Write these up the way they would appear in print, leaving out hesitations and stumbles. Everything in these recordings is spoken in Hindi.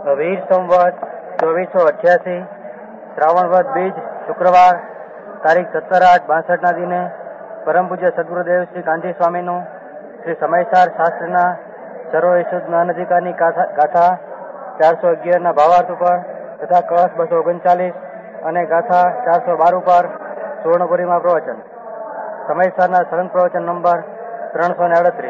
વીર સંવત 2488 શ્રાવણ વદ બીજ શુક્રવાર તારીખ 17/8/62 દિને પરમ પૂજ્ય સદગુરુદેવ શ્રી કાંતિ સ્વામીનું શ્રી સમયસાર શાસ્ત્રના સર્વવિશુદ્ધ જ્ઞાન અધિકારની ગાથા 411 ભાવાર્થ ઉપર તથા કળશ 239 અને ગાથા 412 ઉપર સુવર્ણપુરીમાં પ્રવચન. સમયસારના સળંગ પ્રવચન નંબર 338.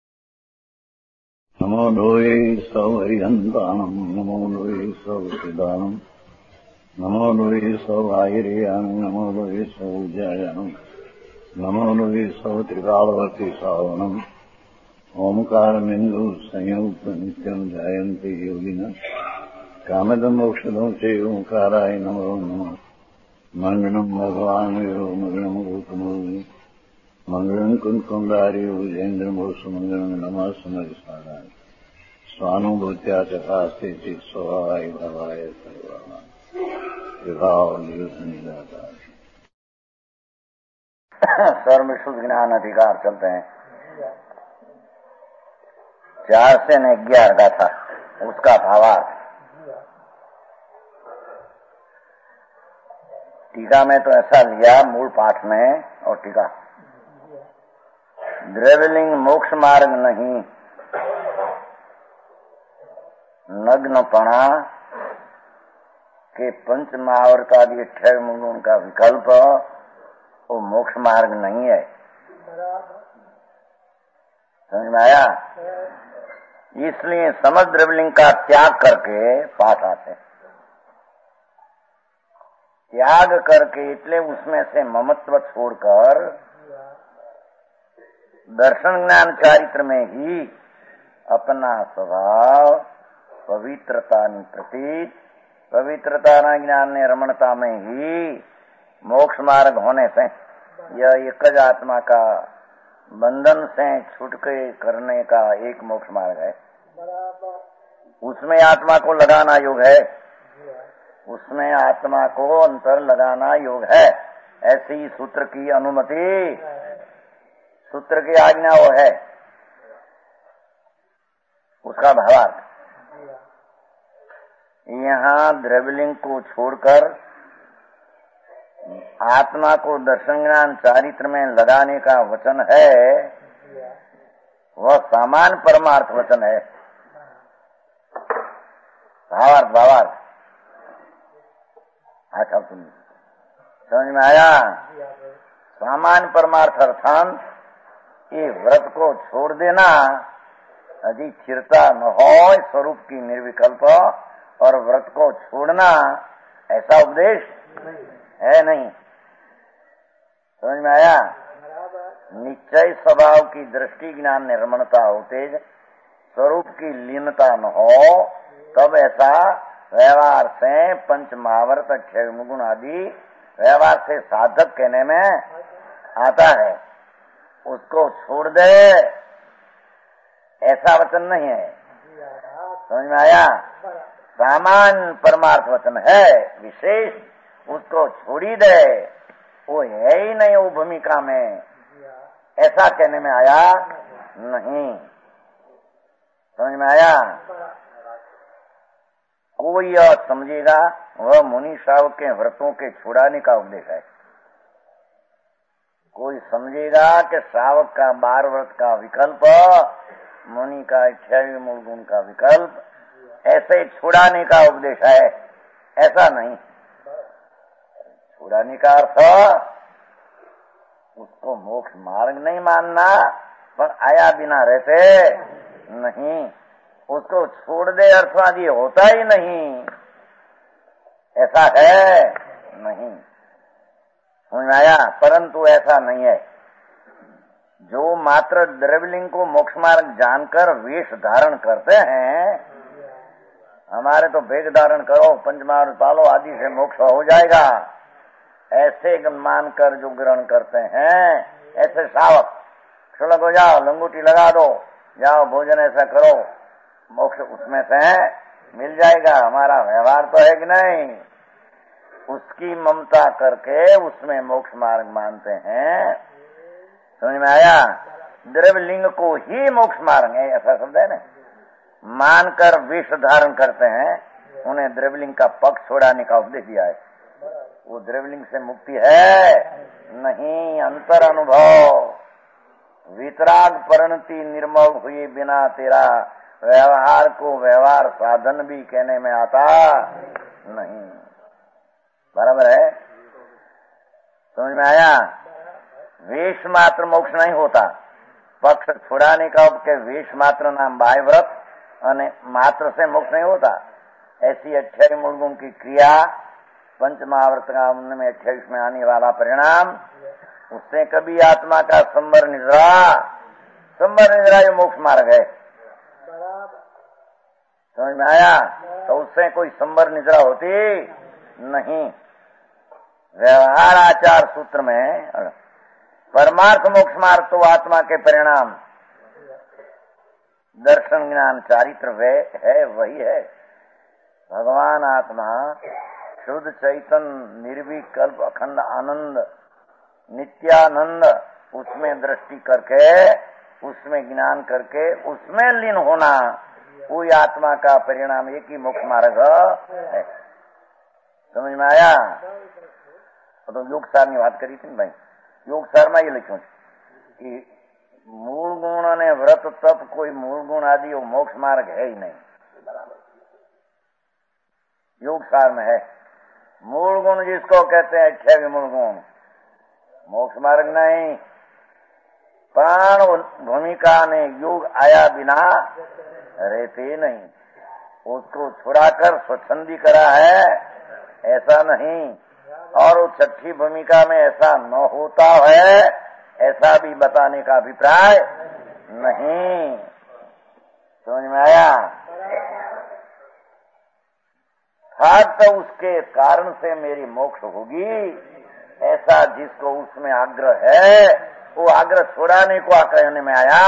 નમો લોહે સૌ હરિહંતાણમ નમો લોહે સૌ સિદાનમ નમો લોહે સૌ આયર્યાન નમો લોહે સૌ જયાનમ નમો લોહે સૌ ત્રિકાળવતી સાવનમ ઓમકાર બિંદુ સંયુક્ત નિત્યમ જાયંતિ યોગિના કામદમ મોક્ષદમ છે ઓંકારાય નમો નમઃ. મંગળમ ભગવાન વીરો મંગળમ ગૌતમોની મંગળમ કુંકુંડાર્યો જૈન્દ્રમોષ મંગળમ નમઃ સમર્ષાણાય સ્વાનુભૂત્યા ચકાસ્તે ચિત સ્વભાવાય ભવાય સર્વમાં વિભાવ નિદાતા सर्वविशुद्ध ज्ञान अधिकार चलते हैं. 4 से 11 का था उसका भावार्थ. टीका में तो ऐसा लिया मूल पाठ में और टीका द्रव्यलिंग मोक्ष मार्ग नहीं, नग्नपणा के पंच महावर का भी 18 गुण का विकल्प वो मोक्ष मार्ग नहीं है. समझ में आया? इसलिए समझ द्रव्यलिंग का त्याग करके पाठ आते. त्याग करके इसलिए उसमें से ममत्व छोड़कर दर्शन ज्ञान चारित्र में ही अपना स्वभाव पवित्रता प्रति पवित्रता ज्ञान ने रमणता में ही मोक्ष मार्ग होने से यह एक ज आत्मा का बंधन से छुटके करने का एक मोक्ष मार्ग है. उसमें आत्मा को लगाना योग है, उसमें आत्मा को अंतर लगाना योग है. ऐसी सूत्र की अनुमति, सूत्र की आज्ञा वो है. उसका भावार्थ यहाँ द्रव्यलिंग को छोड़कर आत्मा को दर्शन ज्ञान चारित्र में लगाने का वचन है, वह समान परमार्थ वचन है. भावार्थ अच्छा समझ में आया? सामान्य परमार्थ अर्थान ये व्रत को छोड़ देना यदि स्थिरता न हो स्वरूप की निर्विकल्प और व्रत को छोड़ना ऐसा उपदेश है नहीं. समझ में आया? निश्चय स्वभाव की दृष्टि ज्ञान निर्मणता होते स्वरूप की लीनता न हो तब ऐसा व्यवहार से पंच महावर्त 18 गुण आदि व्यवहार से साधक कहने में आता है. उसको छोड़ दे ऐसा वचन नहीं है. समझ में आया? सामान्य परमार्थ वचन है, विशेष उसको छोड़ी दे वो है ही नहीं वो भूमिका में, ऐसा कहने में आया नहीं. समझ में आया? कोई यह समझेगा वह मुनि श्रावक के व्रतों के छुड़ाने का उपदेश है. कोई समझेगा कि श्रावक का 12 व्रत का विकल्प, मुनि का 28 मूल गुण का विकल्प ऐसे छुड़ाने का उपदेश है. ऐसा नहीं. छुड़ाने का अर्थ उसको मोक्ष मार्ग नहीं मानना, पर आया बिना रहते नहीं. उसको छोड़ दे अर्थवादी होता ही नहीं, ऐसा है नहीं. समझ में आया? परंतु ऐसा नहीं है. जो मात्र द्रव्यलिंग को मोक्ष मार्ग जानकर वेश धारण करते हैं, हमारे तो वेश धारण करो पंचमहाभूत पालो आदि से मोक्ष हो जाएगा ऐसे मानकर जो ग्रहण करते हैं, ऐसे श्रावक शुल्क हो जाओ, लंगूटी लगा दो, जाओ भोजन ऐसा करो, मोक्ष उसमें से मिल जाएगा. हमारा व्यवहार तो है कि नहीं? उसकी ममता करके उसमें मोक्ष मार्ग मानते हैं. समझ में आया? द्रव्यलिंग को ही मोक्ष मार्ग है ऐसा शब्द है ना. मानकर विष धारण करते हैं, उन्हें द्रव्यलिंग का पक्ष छोड़ाने का उपदेश दिया है। वो द्रव्यलिंग से मुक्ति है नहीं, अंतर अनुभव। वितराग परिणति निर्मल हुई बिना तेरा व्यवहार को व्यवहार साधन भी कहने में आता नहीं। बराबर है, समझ में आया? वेश मात्र मोक्ष नहीं होता, पक्ष छुड़ाने का के वेश मात्र नाम बाह्य व्रत અને मात्र से मोक्ष नहीं होता। ऐसी 28 मूल गुण की क्रिया पंचमहाव्रत का में 28 में आने वाला परिणाम, उससे कभी आत्मा का संवर निद्रा ये मोक्ष मार्ग है। समझ में आया? तो उससे कोई संवर निद्रा होती नहीं। व्यवहार आचार सूत्र में परमार्थ मोक्ष मार्ग तो आत्मा के परिणाम दर्शन ज्ञान चारित्र वे है, वही है। भगवान आत्मा शुद्ध चैतन्य निर्विकल्प अखंड आनंद नित्यानंद, उसमें दृष्टि करके, उसमें ज्ञान करके, उसमें लीन होना, कोई आत्मा का परिणाम एक ही मोक्ष मार्ग है। समझ में आया? तो योग सार ने बात करी थी भाई, योग सार में ये लिखो कि मूल गुण ने व्रत तप कोई मूल गुण आदि वो मोक्ष मार्ग है ही नहीं। योग सार में है मूल गुण जिसको कहते हैं 28 मूल गुण, मोक्ष मार्ग नहीं। प्राण भूमिका ने योग आया बिना रहते नहीं, उसको छुड़ाकर स्वच्छंदी करा है, ऐसा नहीं। और वो छठी भूमिका में ऐसा न होता है, ऐसा भी बताने का अभिप्राय नहीं। समझ में आया? हर तो उसके कारण से मेरी मोक्ष होगी, ऐसा जिसको उसमें आग्रह है, वो आग्रह छुड़ाने को कहने में आया।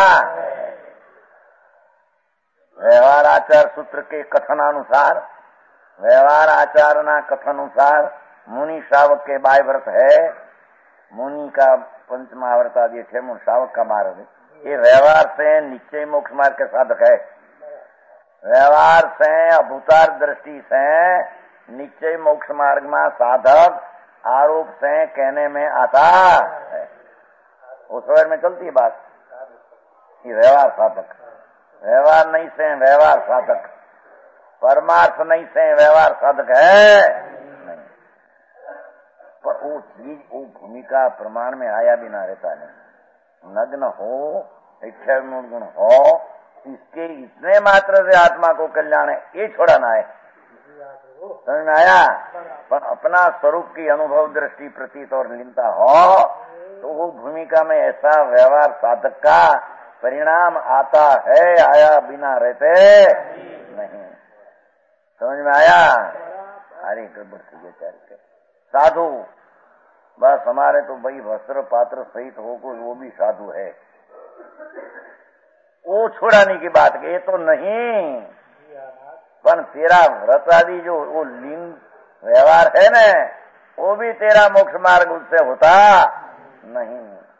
व्यवहार आचार सूत्र के कथनानुसार, व्यवहार आचारना कथनानुसार मुनि श्रावक के बाह्य व्रत है। मुनि का पंचमहाव्रत आदि 6 श्रावक का मार्ग है। ये व्यवहार से निश्चय मोक्ष मार्ग के साधक है। व्यवहार से अभूतार दृष्टि से निश्चय मोक्ष मार्ग में साधक आरोप से कहने में आता है। उस समय में चलती है बात, ये व्यवहार साधक, व्यवहार नहीं से व्यवहार साधक, परमार्थ नहीं से व्यवहार साधक है नहीं। पर वो चीज वो भूमिका प्रमाण में आया भी ना रहता है। नग्न हो, 28 गुण हो, इसके इतने मात्र से आत्मा को कल्याण है, ये छोड़ाना है। समझ में आया? पर अपना स्वरूप की अनुभव दृष्टि प्रतीत और लीनता हो, तो वो भूमिका में ऐसा व्यवहार साधक का परिणाम आता है, आया बिना रहते नहीं। समझ में आया? अरे गड़बड़ के साधु बस हमारे तो भाई वस्त्र पात्र सहित हो कोई, वो भी साधु है, वो छोड़ाने की बात ये तो नहीं। पर तेरा व्रत आदि जो वो लिंग व्यवहार है न, वो भी तेरा मोक्ष मार्ग उससे होता नहीं।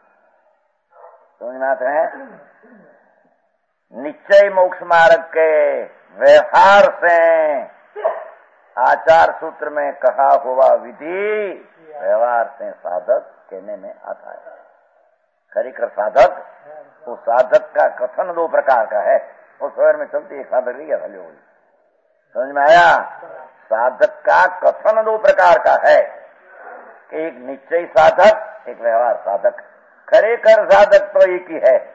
समझना है? निश्चय मोक्ष मार्ग के व्यवहार से आचार सूत्र में कहा हुआ विधि व्यवहार से साधक कहने में आता है। खरीकर साधक, वो साधक का कथन 2 प्रकार का है। वो शहर में चलती है साधक ही भले हो। समझ में आया? साधक का कथन 2 प्रकार का है, एक निश्चय साधक, एक व्यवहार साधक। खरेखर साधक तो एक ही है।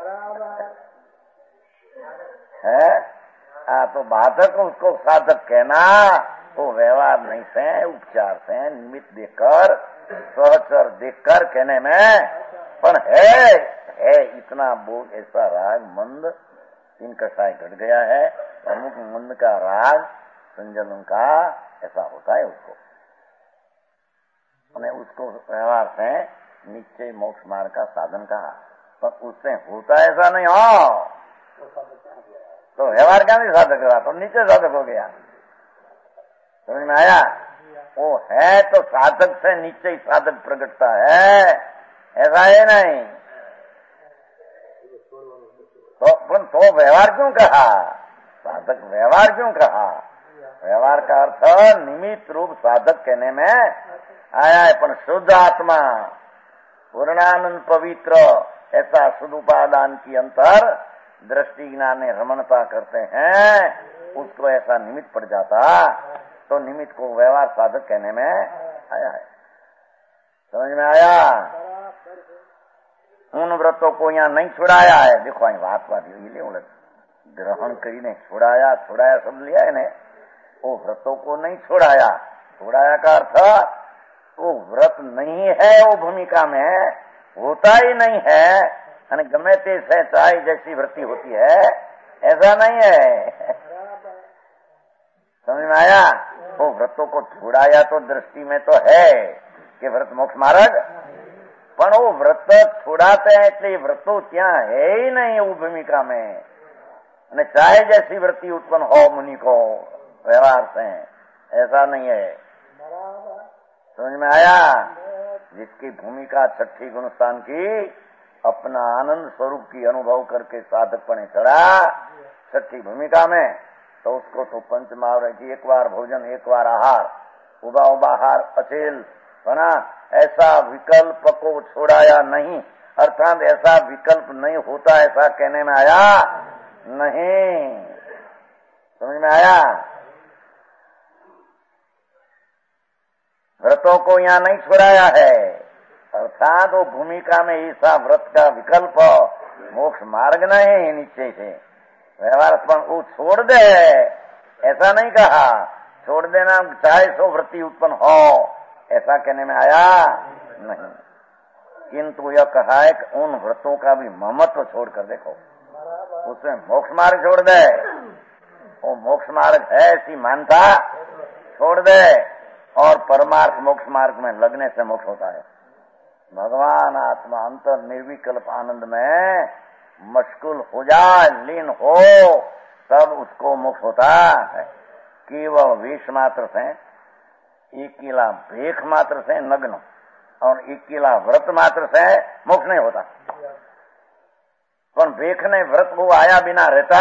तो बाधक उसको साधक कहना, तो व्यवहार नहीं से, उपचार से, निमित्त देखकर, सहचर देखकर कहने में, पर है इतना बोध, ऐसा राग मंद इनका साय घट गया है, अमुक मंद का राग संजलन का ऐसा होता है उसको, उन्हें उसको व्यवहार से निश्चय मोक्ष मार्ग का साधन कहा। पर उससे होता ऐसा नहीं हो, तो व्यवहार क्या नहीं साधक रहा, तो नीचे साधक हो गया। समझ में आया? वो है तो साधक से निश्चय साधक प्रकटता है, ऐसा है नहीं। तो व्यवहार क्यों कहा? साधक व्यवहार क्यों कहा? व्यवहार का अर्थ निमित्त रूप साधक कहने में आया है, पर शुद्ध आत्मा पूर्णानंद पवित्र ऐसा सुदुपादान की अंतर दृष्टि ज्ञान में रमणता करते हैं, उसको ऐसा निमित्त पड़ जाता तो निमित्त को व्यवहार साधक कहने में आया है। समझ में आया? उन व्रतों को यहाँ नहीं छुड़ाया है। देखो અહીં વાત ये उलट ग्रहण કરીને छुड़ाया सब लिया है ने, वो व्रतों को नहीं छुड़ाया। छुड़ाया का अर्थ वो व्रत नहीं है, वो भूमिका में होता ही नहीं है, અને ગમે તે चाहे जैसी वृत्ति होती है ऐसा नहीं है। समझ में आया? वो व्रतों को छुड़ाया तो दृष्टि में तो है कि व्रत मोक्ष मार्ग, પણ वो व्रत छुड़ाते हैं એટલે व्रतो ત્યાં है ही नहीं वो भूमिका में, અને चाहे जैसी वृत्ति उत्पन्न हो मुनि को व्यवहार से, ऐसा नहीं है। समझ में आया? जिसकी भूमिका छठी गुणस्थान की अपना आनंद स्वरूप की अनुभव करके साधकपणे चढ़ा छठी भूमिका में, तो उसको तो पंचमावरण की एक बार भोजन एक बार आहार, उबा आहार अचेल बना, ऐसा विकल्प को छोड़ाया नहीं, अर्थात ऐसा विकल्प नहीं होता ऐसा कहने में आया नहीं। समझ में आया? व्रतों को यहाँ नहीं छुड़ाया है, अर्थात वो भूमिका में ऐसा व्रत का विकल्प मोक्ष मार्ग नहीं नीचे से व्यवहार वो छोड़ दे, ऐसा नहीं कहा। छोड़ देना चाहे सो वृत्ति उत्पन्न हो ऐसा कहने में आया नहीं, किंतु यह कहा है कि उन व्रतों का भी ममत्व छोड़कर देखो, उसमें मोक्ष मार्ग छोड़ दे, वो मोक्ष मार्ग है ऐसी मानता छोड़ दे, और परमार्थ मोक्ष मार्ग में लगने से मोक्ष होता है। भगवान आत्मा अंतर निर्विकल्प आनंद में मशगूल हो जाए, लीन हो, तब उसको मोक्ष होता है। केवल वेश मात्र से, एकेला भेख मात्र से नग्न और एकेला व्रत मात्र से मोक्ष नहीं होता। पर भेख ने व्रत को आया बिना रहता,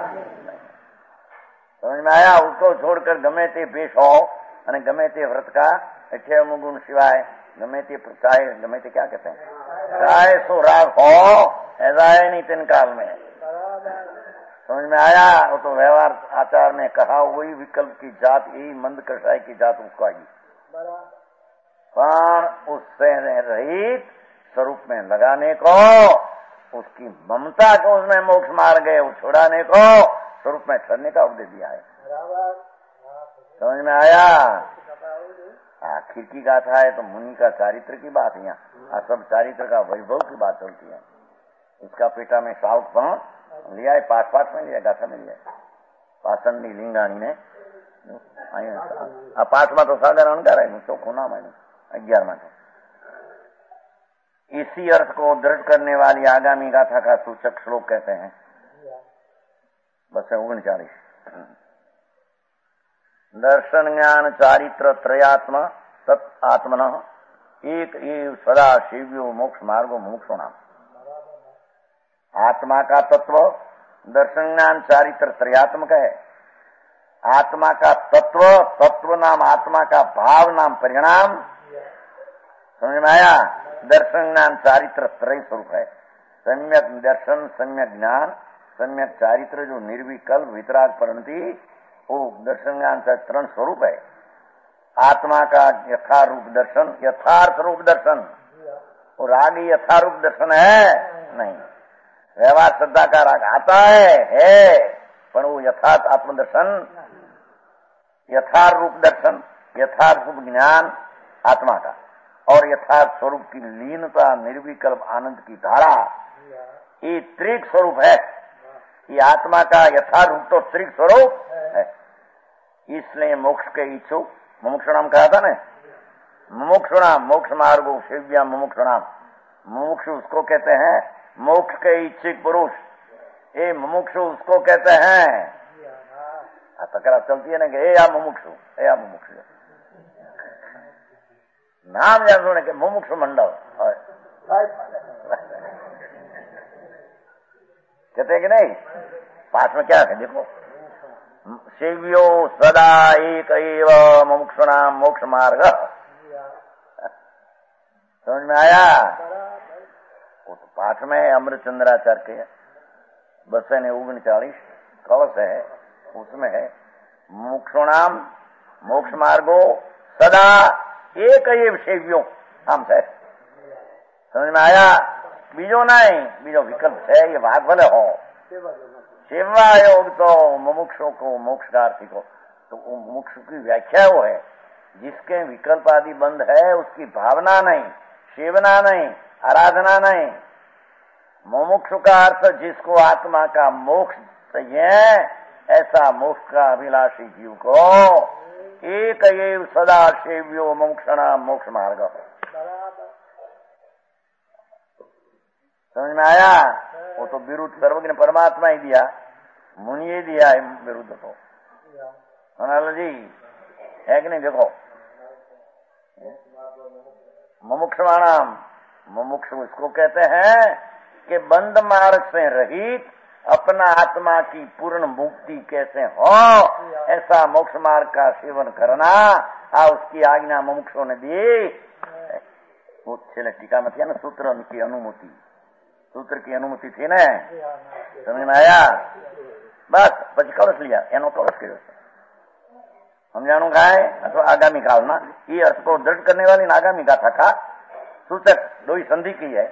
समझ में आया? उसको छोड़कर गमे ते भेष हो અને ગમે તે વ્રત का 58 गुण सिवाय गमे ते चाहे गमे ते क्या कहते हैं, चाहे सो राग हो ऐसा है नहीं तीन काल में। समझ में आया? वो तो व्यवहार आचार में कहा वही विकल्प की जात, यही मंद कषाय की जात उसको आई, पर उससे रहित स्वरूप में लगाने को, उसकी ममता को उसमें मोक्ष मार गए, वो छुड़ाने को स्वरूप में ठहरने का उपदेश दिया है। समझ में आया? आखिर की गाथा है तो मुनि का चारित्र की बात है, यहाँ सब चारित्र का वैभव की बात चलती है। इसका पेटा में साउथ पण लिया है, पाठ में लिया, गाथा में लिया है, पासंडी लिंगाणी ने पाठ में तो साधारण कर है, चौखो नाम है 11 में। इसी अर्थ को दृढ़ करने वाली आगामी गाथा का सूचक श्लोक कहते हैं, बस 39। दर्शन ज्ञान चारित्र त्रयात्म तत् आत्मन एक एव सदा शिव्यो मोक्ष मार्गो मुमुक्षुणाम। आत्मा का तत्व दर्शन ज्ञान चारित्र त्रयात्मक है। आत्मा का तत्व, तत्व नाम आत्मा का भाव नाम परिणाम, समझ में आया? दर्शन ज्ञान चारित्र त्रय स्वरूप है। सम्यक दर्शन, सम्यक ज्ञान, सम्यक चारित्र जो निर्विकल्प वितराग परिणति, वो दर्शन ज्ञान का 3 स्वरूप है। आत्मा का यथारूप दर्शन, यथार्थ रूप दर्शन, वो राग यथारूप दर्शन है नहीं। व्यवहार श्रद्धा का राग आता है पर वो यथार्थ आत्मदर्शन, यथार्थ रूप दर्शन, यथार्थ रूप ज्ञान आत्मा का, और यथार्थ स्वरूप की लीनता, निर्विकल्प आनंद की धारा, ये त्रिक स्वरूप है। ये आत्मा का यथार्थ रूप तो त्रिक स्वरूप है। इसलिए मोक्ष के इच्छुक, मुमुक्षुणाम कहा था ना, मुमुक्षुणाम मोक्ष मार्गो शिव्या मुमुक्षुणाम, मुमुक्षु उसको कहते हैं मोक्ष के इच्छुक पुरुष, ये मुमुक्षु उसको कहते हैं। तकरार चलती है ना कि ए या मुमुक्षु, ए या मुमुक्षु, नाम जान सुने के मुमुक्षु मंडल कहते हैं कि नहीं। पास में क्या है देखो, सेव्यो सदा एक एव मुमुक्षुणाम मोक्ष मार्ग। समझ में आया? वो तो पाठ में है अमृतचंद्राचार्य के 239 कवच है, उसमें है मुमुक्षुणाम मोक्ष मार्गो सदा एक एव सेव्यो आम है। समझ में आया? बीजो नहीं, बीजो विकल्प है, ये भाग भले हो। सेवा योग तो मुमुक्षों को मोक्षार्थी को, तो मुमुक्ष की व्याख्या वो है जिसके विकल्प आदि बंद है, उसकी भावना नहीं, सेवना नहीं, आराधना नहीं। मुमुक्ष का अर्थ जिसको आत्मा का मोक्ष चाहिए, ऐसा मोक्ष का अभिलाषी जीव को एक एव सदा सेव्यो मुमुक्षणा मोक्ष मार्ग। समझ में आया? वो तो विरुद्ध सर्वज्ञ परमात्मा ही दिया, मुनि दिया है विरुद्ध तो। मनाल जी है कि नहीं? देखो मुमुक्षुणाम, मुमुक्ष इसको कहते हैं कि बंद मार्ग से रहित अपना आत्मा की पूर्ण मुक्ति कैसे हो, ऐसा मोक्ष मार्ग का सेवन करना उसकी आज्ञा मुमुक्षों ने दी। वो छेले टीका में थी ना, सूत्र की अनुमति, सूत्र की अनुमति थी ना। समझ में आया? बस પછી કળશ लिया, એનો કળશ કર્યો છે સમજાણું કાય અથવા આગામી કાળના ये अर्थ को दृढ़ करने वाली आगामी गाथा का सूचक दो ही संधि की है।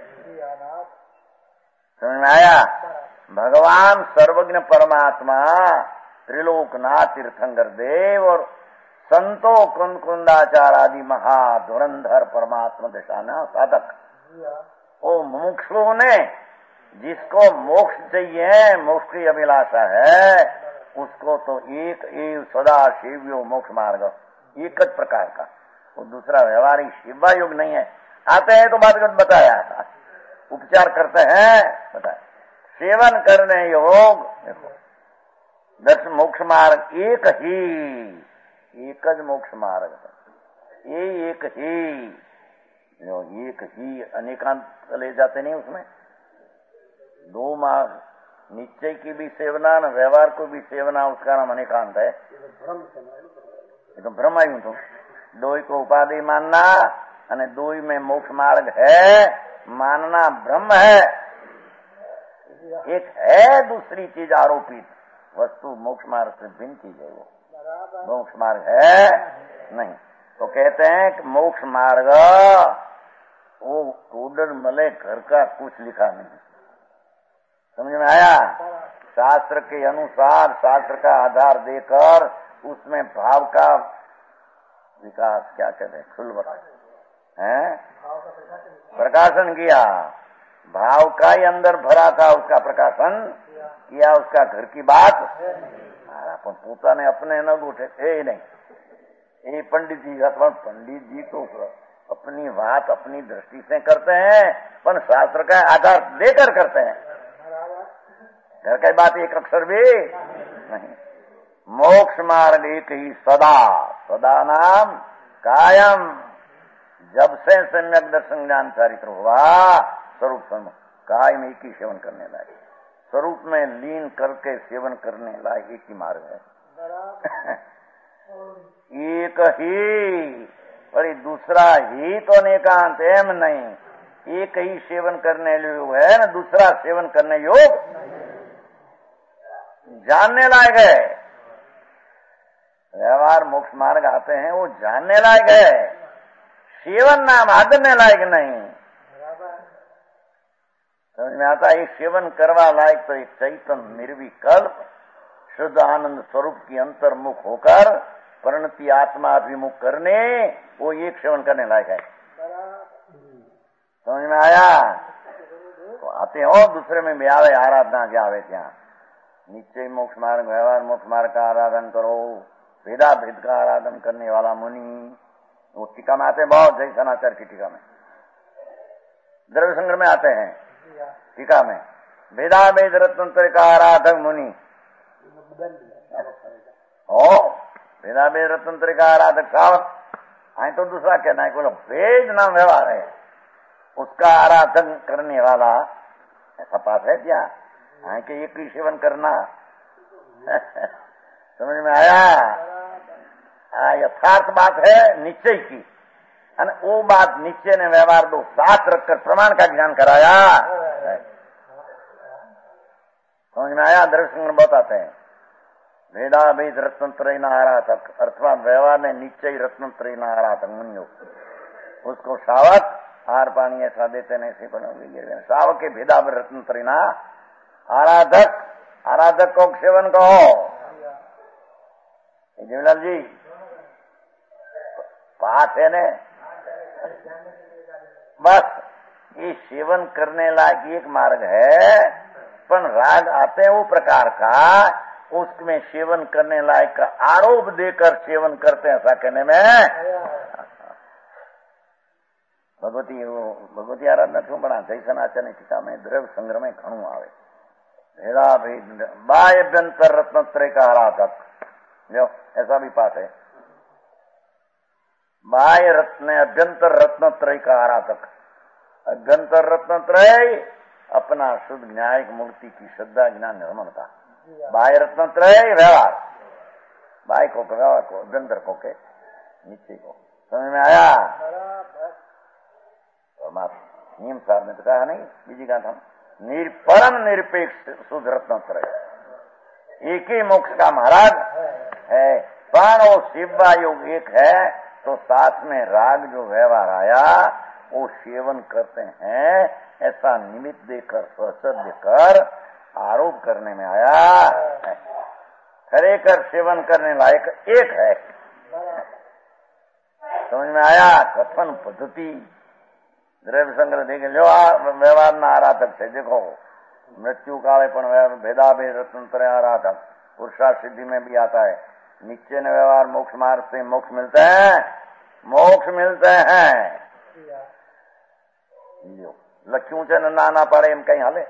समझ में आया? भगवान सर्वज्ञ परमात्मा त्रिलोकनाथ तीर्थंकर देव और संतो कुंदाचार आदि महाधुरंधर परमात्मा दशाना साधक, वो मुमुक्षुओं ने जिसको मोक्ष चाहिए, मोक्ष की अभिलाषा है, उसको तो एक एव सदा सेव्यो मोक्ष मार्ग, एक प्रकार का, वो दूसरा व्यवहारिक सेवा योग नहीं है। आते हैं तो बात बताया था, उपचार करते हैं बताया, सेवन करने योग देखो 10 मोक्ष मार्ग एक ज मोक्ष मार्ग, ये एक ही अनेकांत ले जाते नहीं उसमें। 2 मार्ग, निश्चय की भी सेवना न व्यवहार को भी सेवना, उसका नाम अनेकांत है। ये तो भ्रम आयु तो 2 को उपाधि मानना और 2 में मोक्ष मार्ग है मानना भ्रम है। एक है दूसरी चीज आरोपित वस्तु, मोक्ष मार्ग से भिन्न चीज है, वो मोक्ष मार्ग है नहीं। तो कहते हैं कि मोक्ष मार्ग वो टोडर मले घर का कुछ लिखा नहीं। समझ में आया? शास्त्र के अनुसार, शास्त्र का आधार देकर उसमें भाव का विकास, क्या कहते हैं, खुलवट है, प्रकाशन किया। भाव का ही अंदर भरा था, उसका प्रकाशन किया, उसका घर की बात अपन पोता ने अपने न गोठे थे नहीं। ये पंडित जी का, पंडित जी तो अपनी बात अपनी दृष्टि से करते हैं, पर शास्त्र का आधार लेकर करते हैं। घर की बात एक अक्षर भी नहीं। मोक्ष मार्ग एक ही सदा, सदा नाम कायम, जब से सम्यक दर्शन ज्ञान चारित्र हुआ, स्वरूप सम कायम एक ही सेवन करने लायक, स्वरूप में लीन करके सेवन करने लायक एक ही मार्ग है। एक ही, और दूसरा ही तो अनेकांत एम नहीं, एक ही सेवन करने योग है ना, दूसरा सेवन करने योग जानने लायक है। व्यवहार मोक्ष मार्ग आते हैं वो जानने लायक है, सेवन नाम आदरने लायक नहीं। समझ में आता है? सेवन करवा लायक तो एक चैतन्य निर्विकल्प शुद्ध आनंद स्वरूप की अंतर्मुख होकर परिणति आत्मा अभिमुख करने, वो एक सेवन करने लायक है। समझ में आया? तो आते हो दूसरे में भी आवे, आराधना क्या आवे क्या, निश्चय मोक्ष मार्ग व्यवहार मोक्ष मार्ग का आराधन करो, भेदा भेद का आराधन करने वाला मुनि, वो टीका में आते बहुत, जय सनाचार की टीका में, द्रव्य संग्रह में आते हैं टीका में, भेदा भेद रत्नत्र का आराधक मुनि हो, भेदा भेद रत्नत्र का आराधक सावक, आई तो दूसरा कहना है, बोलो भेद नाम व्यवहार है, उसका आराधन करने वाला ऐसा पास है क्या? आई के एक ही सेवन करना समझ में आया? यथार्थ बात है निश्चय की, અને वो बात निश्चय ने व्यवहार दो साथ रखकर प्रमाण का ज्ञान कराया। समझ में आया? दर्शन बताते हैं भेदाभेद रत्नत्रय न आराधक, अर्थात व्यवहार ने निश्चय रत्नत्रय न आराधक मुनियो, उसको शावक आर पानी ऐसा देते नहीं ऐसे बनोगे। शावक के भेदाभेद रत्नत्रय न आराधक, आराधक को सेवन कहो। जीवलाल जी पाठ है ने, बस ये सेवन करने लायक एक मार्ग है, पर राग आते हैं वो प्रकार का, उसमें सेवन करने लायक का आरोप देकर सेवन करते हैं ऐसा कहने में भगवती आराधना क्यों बना जय सनातन टीका में द्रव्य संग्रह में घणु आवे। भेदा भेद बाह्य अभ्यंतर रत्नत्रय का आराधक, जो ऐसा भी पाठ है, बाह्य रत्न अभ्यंतर रत्नत्रय का आराधक। अभ्यंतर रत्नत्रय अपना शुद्ध न्यायिक मूर्ति की श्रद्धा ज्ञान निर्मलता, बाह्य रत्नत्रय व्यवहार, बाह्य को व्यवहार को, अभ्यंतर को के निश्चय को। समझ में आया? नियम सार ने तो कहा नहीं, बीजी का था परम निरपेक्ष शुद्ध रत्नत्रय, एक ही मोक्ष का महाराज है। प्राण और शिवा योग एक है, तो साथ में राग जो व्यवहार आया वो सेवन करते हैं ऐसा निमित्त देकर स्वसत देकर आरोप करने में आया। खरे कर सेवन करने लायक एक है। समझ में आया? कथन पद्धति द्रव्य संग्रह देखे लो व्यवहार न आराधक से देखो, मृत्यु काले पण भेदाभेद रत्नत्रय आराधक, पुरुषा सिद्धि में भी आता है। निश्चय न व्यवहार मोक्ष मार्ग से मोक्ष मिलते हैं, मोक्ष मिलते हैं। लक्ष्यों से ना पड़े हम कहीं हाले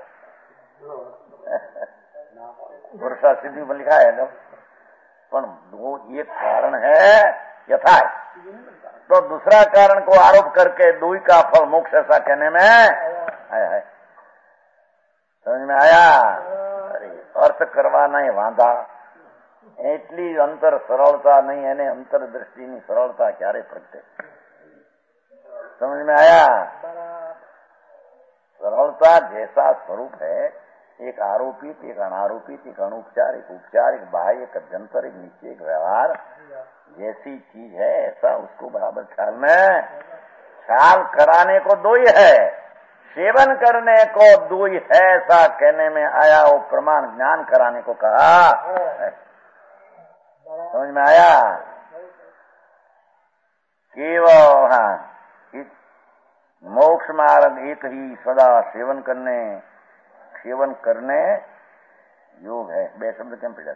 पुरुषा सिद्धि में लिखा है जब, पर वो एक कारण है यथार्थ, तो दूसरा कारण को आरोप करके दो ही का फल मोक्ष ऐसा कहने में है। समझ में आया? अरे अर्थ करवा नहीं वांधा, એટલી અંતર સરળતા नहीं है, अंतर दृष्टि नहीं सरलता क्यारे प्रगटे। समझ में आया? सरलता जैसा स्वरूप है, एक आरोपित, एक अनारोपित, एक अनुपचार, एक उपचार, एक बाह्य, एक अभ्यंतर, एक निश्चय, एक व्यवहार जैसी चीज है ऐसा उसको बराबर ख्याल में ख्याल कराने को दो ही है, सेवन करने को दो ही है ऐसा कहने में आया। वो प्रमाण ज्ञान कराने को कहा। समझ में आया? केवल हाँ मोक्ष मार्ग एक ही सदा सेवन करने योग है। बे शब्द केम पड़ा?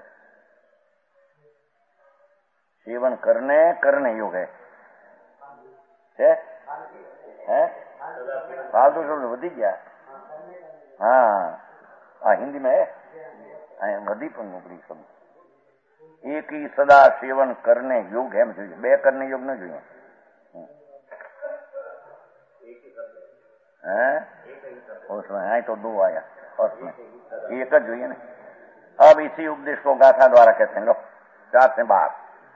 सेवन करने योग है फालतू शब्द वधी गया। हाँ हिंदी में है वधी पण मोकली शब्द। एक ही सदा सेवन करने योग है, बे करने योग न જોઈએ। उसमें है तो दो आया और उसमें एक જોઈએ ना। अब इसी उपदेश को गाथा द्वारा कहते हैं, लो 4 से 12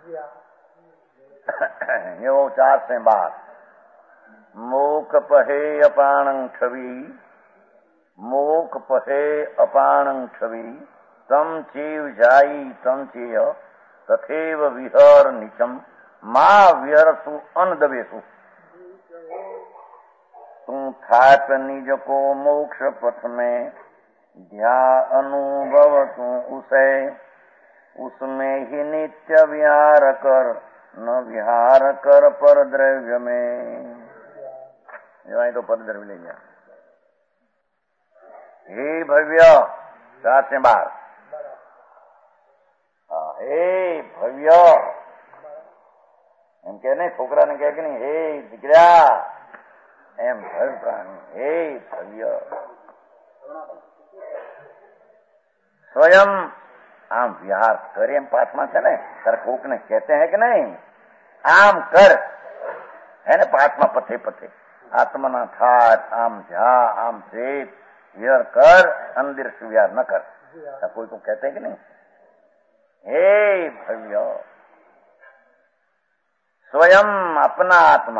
ये वो 4 से 12 मोक पहे अपाणं छवि, मोक पहे अपाणं छवि, तम चेव जाई तम चेय तथेव विहर निचम मां विहरसु अनदवेसु। तू थाप निज को मोक्ष पथ में ध्यान अनुभव तू उसे, उसमें ही नित्य विहार कर, न विहार कर पर द्रव्य में। तो पर द्रव्य ले गया। हे भव्य 4 से 12 हे भव्य એમ કે નહીં, છોકરાને કહે કે નહીં હે દીકરા, એમ ભવ્ય પ્રાણી હે ભવ્ય स्वयं आम विहार करे। एम पाठ में है तर कोक ने कहते हैं कि नहीं आम कर है ना, पाठ में पथे पथे आत्मना थाट आम झा आम चेत विहार कर, अंदर विहार न कर। कोई को कहते हैं कि नहीं हे भैया, स्वयं अपना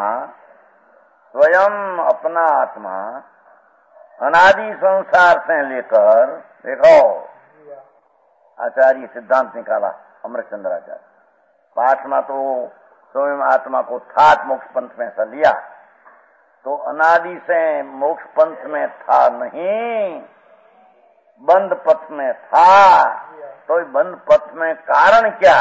आत्मा अनादि संसार से लेकर, देखो आचार्य सिद्धांत निकाला अमृतचंद्राचार्य, पाठ में तो स्वयं आत्मा को थात मोक्ष पंथ में से लिया, तो अनादि से मोक्ष पंथ में था नहीं, बंद पथ में था। तो बंद पथ में कारण क्या,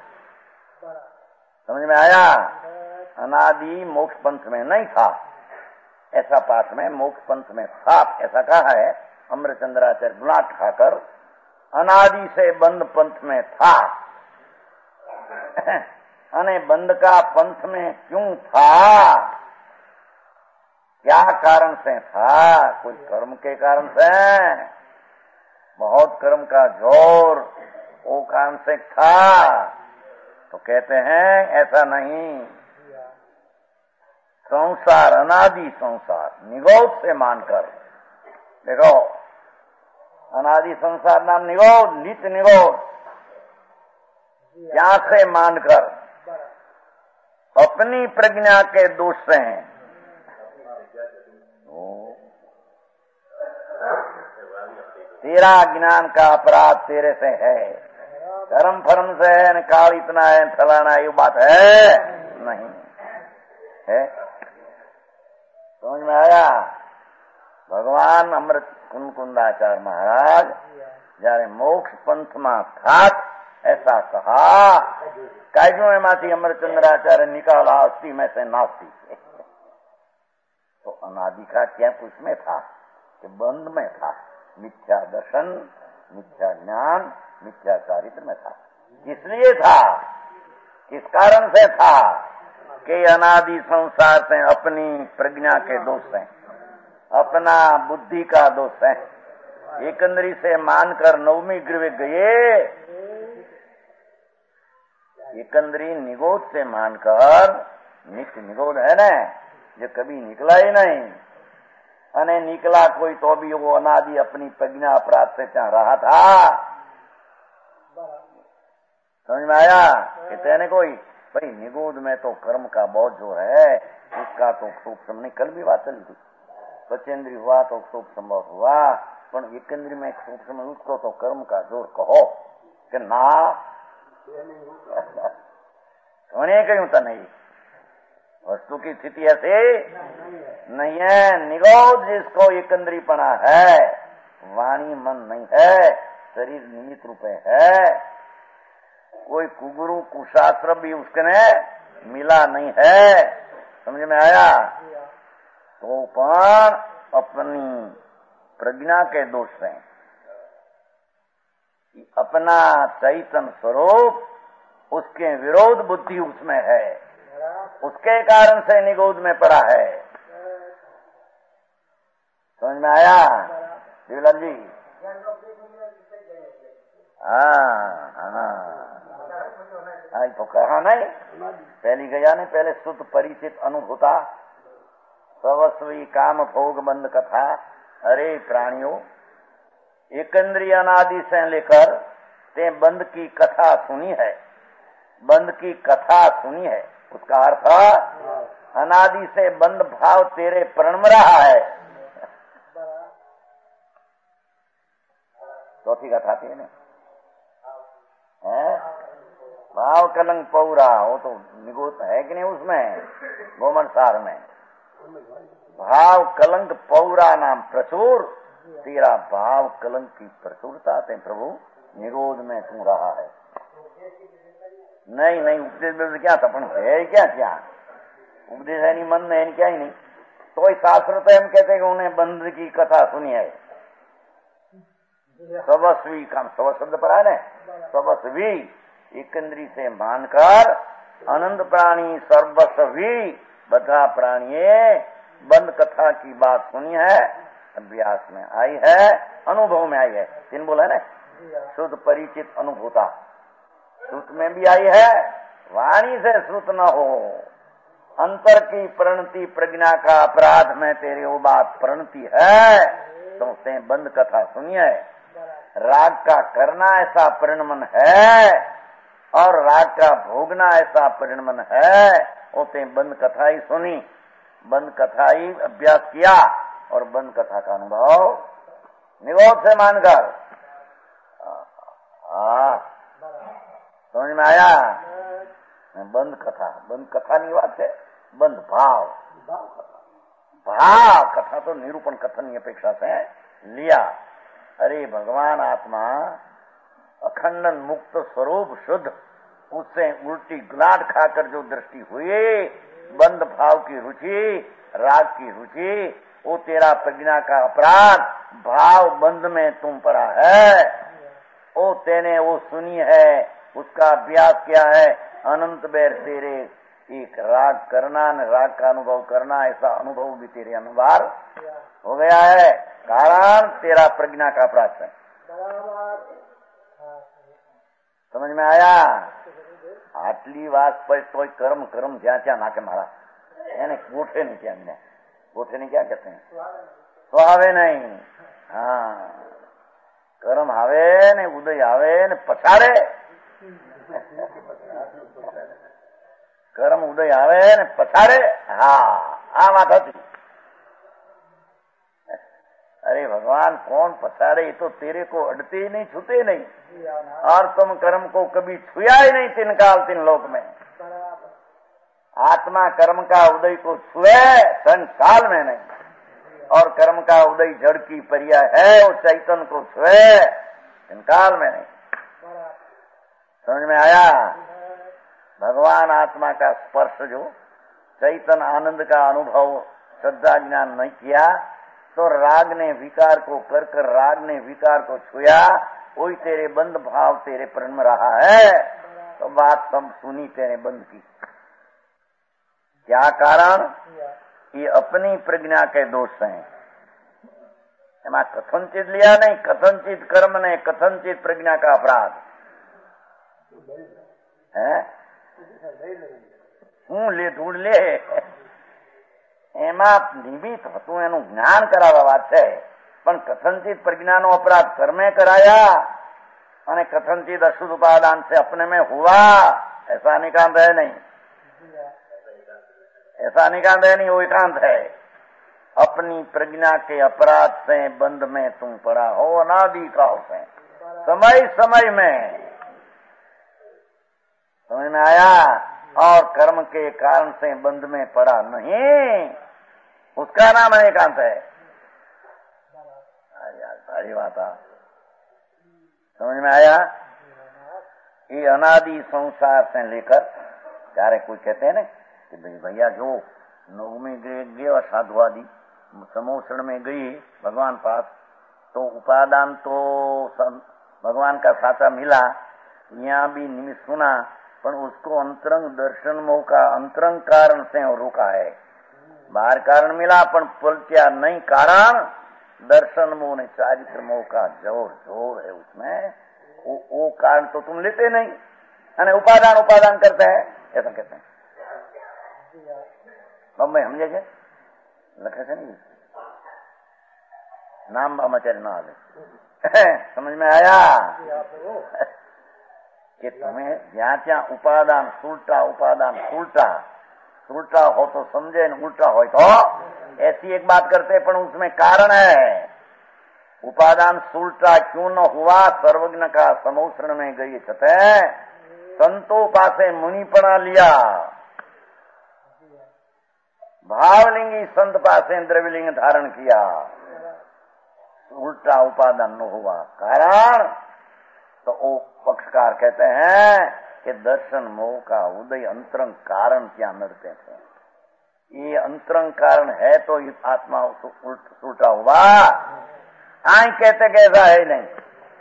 समझ में आया? अनादि मोक्ष पंथ में नहीं था, ऐसा पाठ में मोक्ष पंथ में था, ऐसा कहा है अमृतचंद्राचार्य गुलाट खाकर। अनादि से बंद पंथ में था, अने बंद का पंथ में क्यों था, क्या कारण से था? कोई कर्म के कारण से, बहुत कर्म का जोर, वो कारण से था। तो कहते हैं ऐसा नहीं, संसार अनादि संसार निगोद से मानकर, देखो अनादि संसार नाम निगोद, नित्य निगोद, क्या से मानकर अपनी प्रज्ञा के दोष से हैं। तेरा ज्ञान का अपराध तेरे से है, कर्म फर्म से है, काल इतना है, फलाना, ये बात है नहीं है। समझ में आया? भगवान अमृत कुंदाचार्य महाराज जયારે मोक्ष पंथ में था ऐसा कहा, कायजों एमांथी अमरचंद्राचार्य निकाला अस्थि में से नास्ति। तो अनादि का क्या कुछ में था कि बंद में था, मिथ्या दर्शन, मिथ्या ज्ञान, मिथ्या चारित्र में था। इसलिए था, किस कारण से था कि अनादि संसार से अपनी प्रज्ञा के दोष हैं, अपना बुद्धि का दोष है। एकंदरी से मानकर नवमी गृह गए, एकंदरी निगोद से मानकर, नित्य निगोद है ना, जो कभी निकला ही नहीं, अने निकला कोई तो भी वो अनादि अपनी प्रज्ञा अपराध से चाह रहा था। समझ में आया? कहते हैं कोई भाई निगोद में तो कर्म का बोझ जो है उसका तो सूक्ष्म नहीं, कल भी बात चली थी, स्वचेंद्री हुआ तो सूक्ष्म हुआ, पर एकेंद्री में सूक्ष्म उसको तो कर्म का जोर कहो कि ना उन्हें कहीं होता नहीं, वस्तु की स्थिति ऐसे नहीं है। निगोद जिसको एकंद्रीपना है, वाणी मन नहीं है, शरीर निमित्त रूपे है, कोई कुगुरु कुशास्त्र भी उसने मिला नहीं है। समझ में आया? तो पर अपनी प्रज्ञा के दोष से अपना चैतन्य स्वरूप उसके विरोध बुद्धि उसमें है, उसके कारण से निगोद में पड़ा है। समझ में आया देवलाल जी? हाँ तो कहा नहीं, पहली गया नहीं, पहले शुद्ध परिचित अनुभूता सर्वस्वी काम भोग बंद कथा। अरे प्राणियों, एकंद्रीय अनादि से लेकर ते बंद की कथा सुनी है, बंद की कथा सुनी है, उसका अर्थ अनादि से बंद भाव तेरे प्रणम रहा है। चौथी कथा थी ना, भाव कलंक पौरा, वो तो निगोद है कि नहीं उसमें, गोमन सार में भाव कलंक पौरा नाम प्रचुर, तेरा भाव कलंक की प्रचुरता ते प्रभु निगोद में तू रहा है। नहीं नहीं उपदेश में क्या था, पण है क्या क्या उपदेश है नहीं, मन में है क्या ही नहीं। तो शास्त्र तो हम कहते हैं कि उन्हें बंद की कथा सुनी है। स्वस्वी काम, स्व शब्द पर है ना, स्वस्वी एकंद्री से मानकर अनंत प्राणी सर्वस्वी बधा प्राणिये बंद कथा की बात सुनी है, अभ्यास में आई है, अनुभव में आई है। तीन बोला है ना, शुद्ध परिचित अनुभूता, श्रुत में भी आई है, वाणी से श्रुत न हो, अंतर की प्रणति प्रज्ञा का अपराध में तेरे वो बात प्रणति है, तो उसने बंद कथा सुनी है। राग का करना ऐसा परिणमन है और राग का भोगना ऐसा परिणमन है। वो ते बंद कथा ही सुनी, बंद कथा ही अभ्यास किया और बंद कथा का अनुभव निगोद से मानकर समझ में आया। बंद कथा नहीं बात है, बंद भाव कथा तो निरूपण कथन की अपेक्षा से लिया। अरे भगवान आत्मा अखंडन मुक्त स्वरूप शुद्ध, उससे उल्टी गुलाट खाकर जो दृष्टि हुई, बंद भाव की रुचि, राग की रुचि, वो तेरा प्रज्ञा का अपराध, भाव बंद में तुम पड़ा है। वो तेने वो सुनी है, उसका अभ्यास किया है, अनंत बेर तेरे एक राग करना न राग का अनुभव करना, ऐसा अनुभव भी तेरे अनुसार हो गया है। कारण तेरा प्रज्ञा का अपराध है। समझ में आया। आटली बात पर तो कर्म कर्म ज्યાં ત્યાં નાકે મારા એને ગોઠે નહીં, क्या मैंने गोठे नहीं क्या कहते हैं, स्वावे नहीं। हाँ, कर्म आवे ने उदय आवे ने पछाड़े, कर्म उदय आवे ने पछाड़े। हाँ, आ बात थी। अरे भगवान कौन पछाड़े, ये तो तेरे को अड़ते ही नहीं, छूते नहीं, और तुम कर्म को कभी छुया ही नहीं तीन काल तीन लोक में। आत्मा कर्म का उदय को छुए संसार में नहीं, और कर्म का उदय जड़ की पर्याय है, वो चैतन्य को छुए संकाल में नहीं। समझ में आया। भगवान आत्मा का स्पर्श जो चैतन्य आनंद का अनुभव श्रद्धा ज्ञान नहीं किया, तो राग ने विकार को कर राग ने विकार को छुया, वही तेरे बंद भाव तेरे प्रण में रहा है। तो बात सब सुनी, तेरे बंद की। क्या कारण? ये अपनी प्रज्ञा के दोष हैं। एमा कथनचित लिया नहीं, कथनचित कर्म ने, कथनचित प्रज्ञा का अपराध है। હું લે ઢૂંઢ લે એમાં નિમિત્ત હતું, એનું જ્ઞાન કરાવવા વાત છે, પણ કથનચિત પ્રજ્ઞાનો अपराध कर्मे कराया અને कथनचित अशुद्ध उपादान से अपने में हुआ, ऐसा निकांत है नहीं, ऐसा निकांत है नहीं, वो एकांत है। अपनी प्रज्ञा के अपराध से बंध में तुम पड़ा हो, अनादि काल से, समय समय में। समझ में आया। और कर्म के कारण से बंध में पड़ा नहीं, उसका नाम एकांत है। यार सारी बात समझ में आया। ये अनादि संसार से लेकर, क्यारे कोई कहते हैं ना कि भाई भैया जो नवमी गए और साधु आदि समोषण में गई भगवान पास, तो उपादान तो भगवान का साचा मिला, यहाँ भी निमित्त सुना, पर उसको अंतरंग दर्शन मोह का अंतरंग कारण से रोका है। बाहर कारण मिला पण पलट्या नहीं, कारण दर्शन मोह ने चारित्र मोह का जोर जोर है उसमें। वो कारण तो तुम लेते नहीं, अने उपादान उपादान करते हैं, ऐसा कहते हैं। बम्बई समझे छे, लखे छे नहीं, नाम बामाचार्य ना आवे। समझ में आया कि तुम्हें ज्યાં ત્યાં उपादान उल्टा हो तो समझे, न उल्टा हो तो ऐसी एक बात करते, पर उसमें कारण है। उपादान सुलटा क्यों न हुआ, सर्वज्ञ का समोषण में गई छते संतो पासे मुनिपणा लिया, भावलिंगी संत पासे द्रव्यलिंग धारण किया, उल्टा उपादान न हुआ। कारण तो वो पक्षकार कहते हैं कि दर्शन मोह का उदय अंतरंग कारण क्या नड़ते थे। ये अंतरंग कारण है तो इस आत्मा उल्टा हुआ। आई कहते कि ऐसा है नहीं,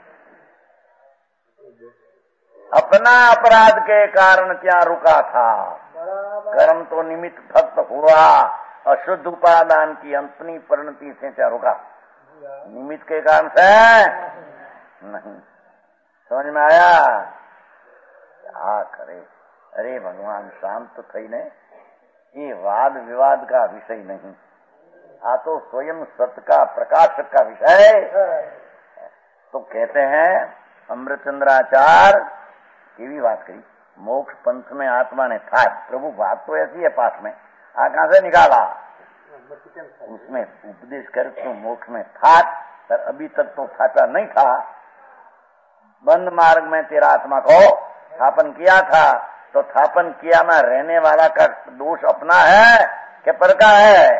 अपना अपराध के कारण क्या रुका था। कर्म तो निमित्त भक्त हुआ, अशुद्ध उपादान की अपनी परिणति से क्या रुका, निमित्त के कारण से नहीं। समझ में आया। क्या करे। अरे भगवान शांत थई ने, ये वाद विवाद का विषय नहीं, आ तो स्वयं सत्य का प्रकाशक का विषय। तो कहते हैं अमृतचंद्राचार्य की भी बात करी, मोक्ष पंथ में आत्मा ने था। प्रभु बात तो ऐसी है पाठ में, कहां से निकाला? उसमें उपदेश कर तो मोक्ष में था, पर अभी तक तो थाटा नहीं था। बंद मार्ग में तेरा आत्मा को स्थापन किया था, तो स्थापन किया में रहने वाला का दोष अपना है कि पर का है?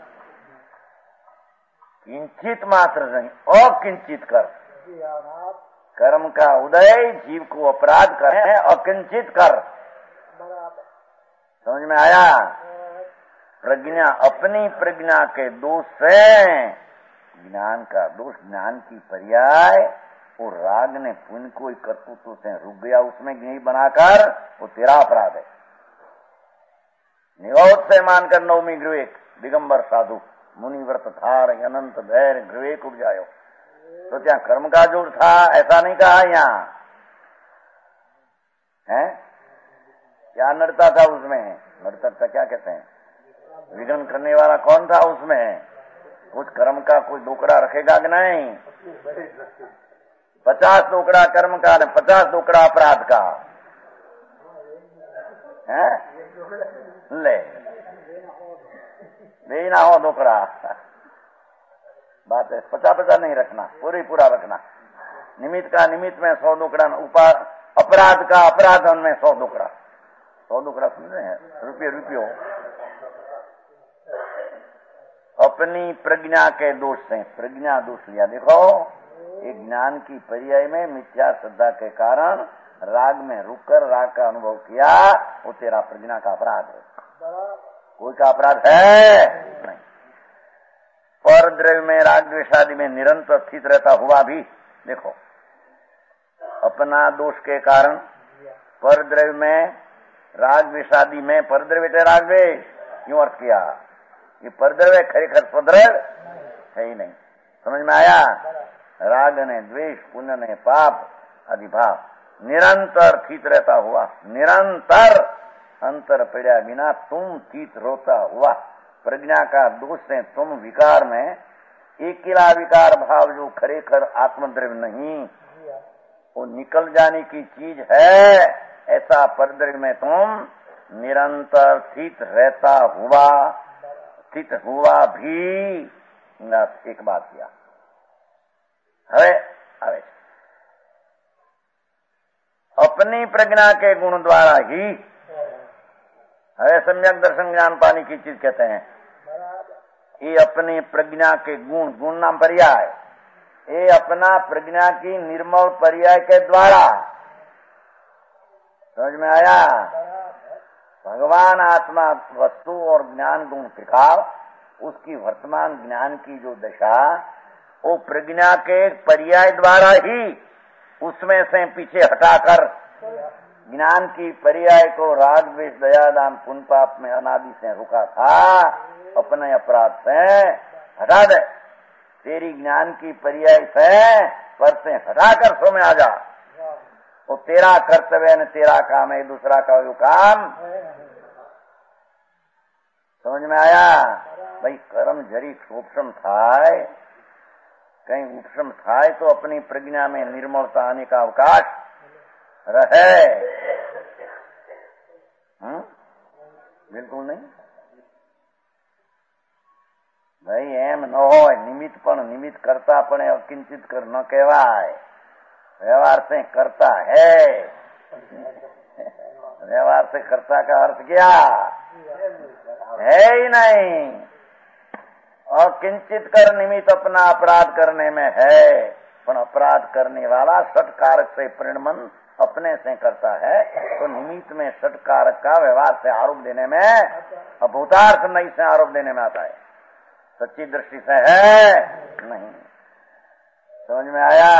किंचित मात्र नहीं, अकिंचित कर। कर्म का उदय जीव को अपराध करे, अकिंचित कर। समझ में आया? प्रज्ञा, अपनी प्रज्ञा के दोष से ज्ञान का दोष, ज्ञान की पर्याय वो राग ने पुण्य को करतूतों से रुक गया, उसमें नहीं बनाकर, वो तेरा अपराध है। निगौत से मानकर नवमी गृह दिगंबर साधु मुनि व्रत थार अनंत धैर्य गृह उठ जायो। तो क्या कर्म का जोर था? ऐसा नहीं कहा यहाँ है। क्या नड़ता था उसमें? नड़ता था, क्या कहते हैं, विघ्न करने वाला कौन था उसमें? कुछ कर्म का कोई टुकड़ा रखेगा कि नहीं? 50 टुकड़ा कर्म का, 50 टुकड़ा अपराध का है। ले ना हो टुकड़ा, बात है 50-50 नहीं रखना, पूरा रखना। निमित्त का निमित्त में 100 टुकड़ा, अपराध का अपराध में 100 टुकड़ा। 100 टुकड़ा सुन रहे हैं, रुपये अपनी प्रज्ञा के दोष से प्रज्ञा दोष लिया। देखो, एक ज्ञान की पर्याय में मिथ्या श्रद्धा के कारण राग में रुककर राग का अनुभव किया, वो तेरा प्रज्ञा का अपराध है। कोई का अपराध है नहीं। पर द्रव्य में राग द्वेषादि में निरंतर स्थित रहता हुआ भी, देखो अपना दोष के कारण पर द्रव्य में राग द्वेषादि में, पर द्रव्य राग द्वेष यूं अर्थ किया, ये परद्रव्य खरेखर स्वद्रव्य है ही नहीं। समझ में आया? राग ने द्वेष, पुण्य ने पाप आदि भाव निरंतर स्थित रहता हुआ, निरंतर अंतर पीड़ा बिना तुम स्थित रोता हुआ, प्रज्ञा का दोष से तुम विकार में एकिला विकार भाव जो खरेखर आत्मद्रव्य नहीं, वो निकल जाने की चीज है, ऐसा परद्रव्य में तुम निरंतर स्थित रहता हुआ भी एक बात किया। હવે अपनी प्रज्ञा के गुण द्वारा ही, हवे सम्यक दर्शन ज्ञान पानी की चीज कहते हैं। ये अपनी प्रज्ञा के गुण नाम पर्याय, ये अपना प्रज्ञा की निर्मल पर्याय के द्वारा, समझ में आया? भगवान आत्मा वस्तु और ज्ञान गुण त्रिकाल, उसकी वर्तमान ज्ञान की जो दशा, वो प्रज्ञा के पर्याय द्वारा ही उसमें से पीछे हटाकर ज्ञान की पर्याय को राग द्वेष दया दान पुण्य पाप में अनादि से रुका था, अपने अपराध से हटा दे। तेरी ज्ञान की पर्याय से पर से हटाकर सो में आ जा। वो तेरा कर्तव्य न तेरा काम है, दूसरा का वो काम। समझ में आया? भाई कर्म जरी उपशम थाय, कहीं उपशम थाय तो अपनी प्रज्ञा में निर्मलता आने का अवकाश रहे। बिल्कुल नहीं भाई, एम न हो निमित्त पण निमित्त करता पण अकिंचित कर न कहवाय, व्यवहार से करता है। व्यवहार से कर्ता का अर्थ क्या है? ही नहीं। और किंचित कर निमित्त अपना अपराध करने में है, पर अपराध करने वाला षटकारक से परिणमन अपने से करता है, तो निमित्त में षटकारक का व्यवहार से आरोप देने में, अभूतार्थ नहीं से आरोप देने में आता है, सच्ची दृष्टि से है नहीं। समझ में आया?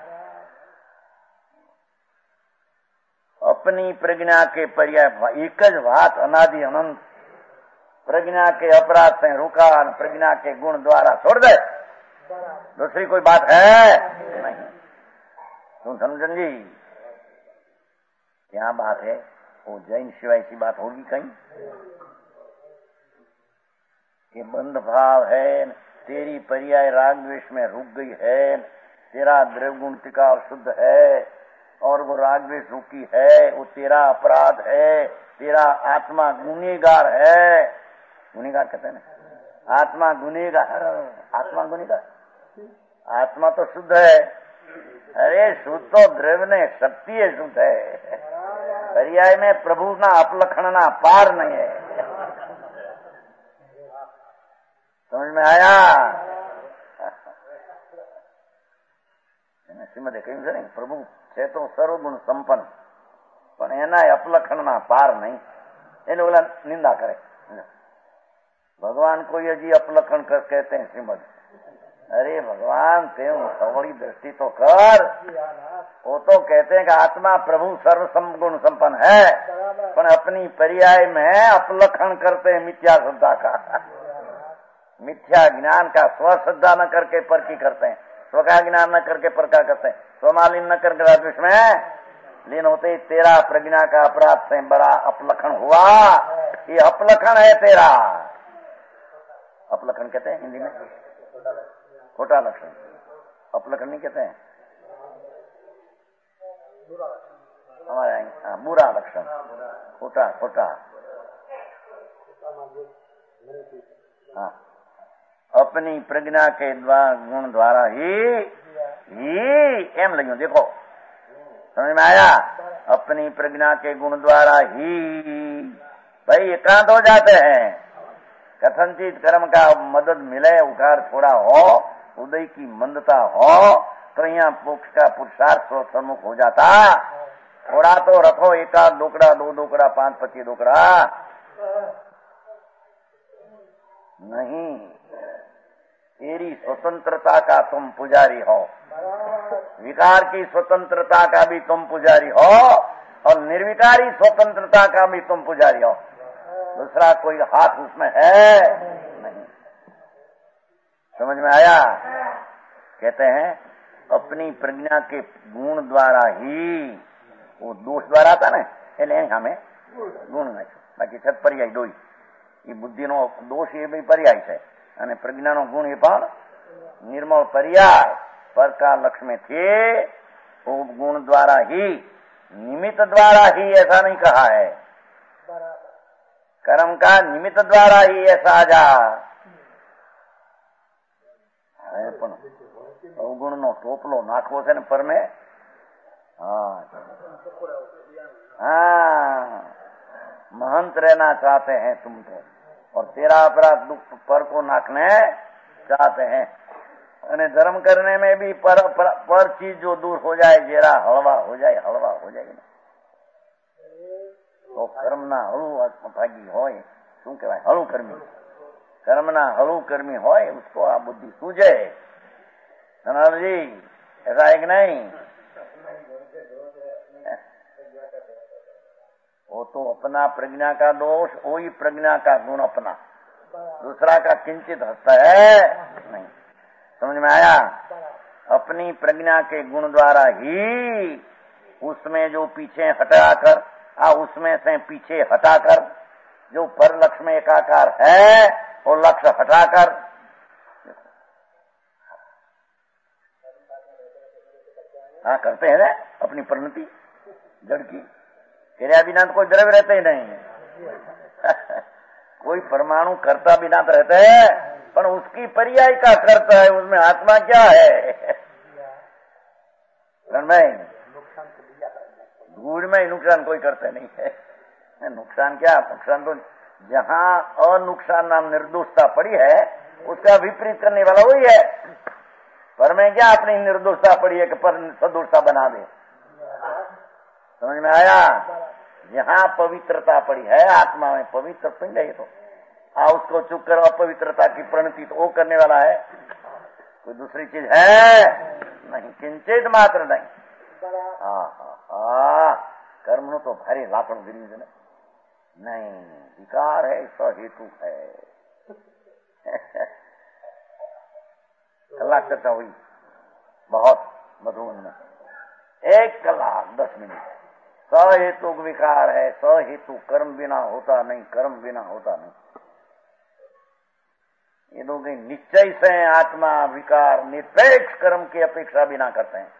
अपनी प्रज्ञा के पर्याय एक ज बात अनादि अनंत, प्रज्ञा के अपराध से रुका, प्रज्ञा के गुण द्वारा छोड़ दे, दूसरी कोई बात है नहीं। तुम समझन जी क्या बात है? वो जैन शिवाय की बात होगी कहीं कि बंध भाव है, तेरी पर्याय राग द्वेष में रुक गई है, तेरा द्रव्यगुण टिका शुद्ध है और वो राग द्वेष रूपी है, वो तेरा अपराध है, तेरा आत्मा गुनेगार है। गुनेगार कहते हैं ना, आत्मा गुनेगार, आत्मा गुनेगार, आत्मा तो शुद्ध है। अरे शुद्ध तो द्रव्य ने शक्ति है, शुद्ध है। पर्याय में प्रभु ना अपलखण ना पार नहीं है। समझ में आया? શ્રીમદે કહ્યું છે ને, પ્રભુ છે તો સર્વગુણ સંપન્ન, પણ એના અપલખણના પાર નહીં, એને ઓલા નિંદા કરે। भगवान को ये जी अपलखन कहते हैं श्रीमद। अरे भगवान तेम सवड़ी दृष्टि तो कर। वो तो कहते हैं कि आत्मा प्रभु सर्व गुण संपन्न है, पर अपनी पर्याय में अपलखन करते हैं मिथ्या श्रद्धा का, मिथ्या ज्ञान का। स्व श्रद्धा न करके पर की करते हैं, स्व का ज्ञान न करके पर का करते हैं, स्वमालिन न करके राजविष में लीन होते। तेरा प्रज्ञा का अपराध से बड़ा अपलखन हुआ। ये अपलखन है तेरा। अपलखन कहते हैं हिंदी में खोटा लक्षण, अपलखन नहीं कहते हैं हमारे यहाँ, बुरा लक्षण, खोटा खोटा। हाँ, अपनी प्रज्ञा के गुण द्वारा ही एम लगे। देखो समझ में आया? अपनी प्रज्ञा के गुण द्वारा ही भाई एकांत हो जाते हैं। कथनचित कर्म का मदद मिले, उकार थोड़ा हो, उदय की मंदता हो, तो यहाँ मोक्ष का पुरुषार्थ सम्मुख हो जाता। थोड़ा तो रखो, एकाध दोकड़ा, दो दोकड़ा, 5-25 दोकड़ा नहीं। तेरी स्वतंत्रता का तुम पुजारी हो, विकार की स्वतंत्रता का भी तुम पुजारी हो, और निर्विकारी स्वतंत्रता का भी तुम पुजारी हो। दूसरा कोई हाथ उसमें है नहीं। समझ में आया? कहते हैं अपनी प्रज्ञा के गुण द्वारा ही, वो दोष द्वारा था ना, हमें गुण नहीं, बाकी छत पर्याय दो ही। ये बुद्धि नो दोष ये भी पर्याय है, અને પ્રજ્ઞાનો ગુણ એ પણ निर्मल पर्याय पर का लक्ष्य में थे। वो गुण द्वारा ही, निमित्त द्वारा ही ऐसा नहीं कहा है। कर्म का निमित्त द्वारा ही ऐसा आ जा। अवगुण नो टोपलो नाखવો છે ને પર में। हाँ, महंत रहना चाहते हैं तुम तो, और तेरा अपराध दुख पर को नाखने चाहते हैं। અને ધર્મ करने में भी पर चीज जो दूर हो जाए, जरा हलवा हो जाए, हलवा हो जाए तो कर्मना हलू भागी होय, શું કહેવાય, હળુ કર્મી। કર્મના હળુ કર્મી હોય उसको આ बुद्धि सूझे। धनाल जी ऐसा है कि नहीं? वो तो अपना प्रज्ञा का दोष, वही प्रज्ञा का गुण अपना, दूसरा का किंचित हस्त है नहीं। समझ में आया? अपनी प्रज्ञा के गुण द्वारा ही उसमें जो पीछे हटाकर, उसमें से पीछे हटाकर जो पर लक्ष्य में एकाकार है, वो लक्ष्य हटाकर करते हैं अपनी परिणति जड़ की। क्रिया बिना तो कोई द्रव्य रहते ही नहीं। कोई परमाणु करता बिना तो रहता है, पर उसकी पर्याय का करता है, उसमें आत्मा क्या है? धूल में नुकसान कोई करते नहीं है। नुकसान क्या? नुकसान तो जहाँ अनुकसान नाम निर्दोषता पड़ी है, उसका विपरीत करने वाला वही है। पर में क्या अपनी निर्दोषता पड़ी है कि पर सदोषता बना दे। समझ में आया? जहाँ पवित्रता पड़ी है, आत्मा में पवित्र पिंड है, तो उसको चुप करो, अपवित्रता की प्रणति तो वो करने वाला है, कोई दूसरी चीज है नहीं, किंचित मात्र नहीं। कर्म नो तो भारी लापण गिरी नहीं, विकार है, सहेतु है। कलाक चर्चा हुई बहुत मधुबन में, 1 कलाक 10 मिनट। सहेतु विकार है, सहेतु कर्म बिना होता नहीं, कर्म बिना होता नहीं। ये लोग निश्चय से आत्मा विकार निरपेक्ष कर्म की अपेक्षा भी ना करते हैं।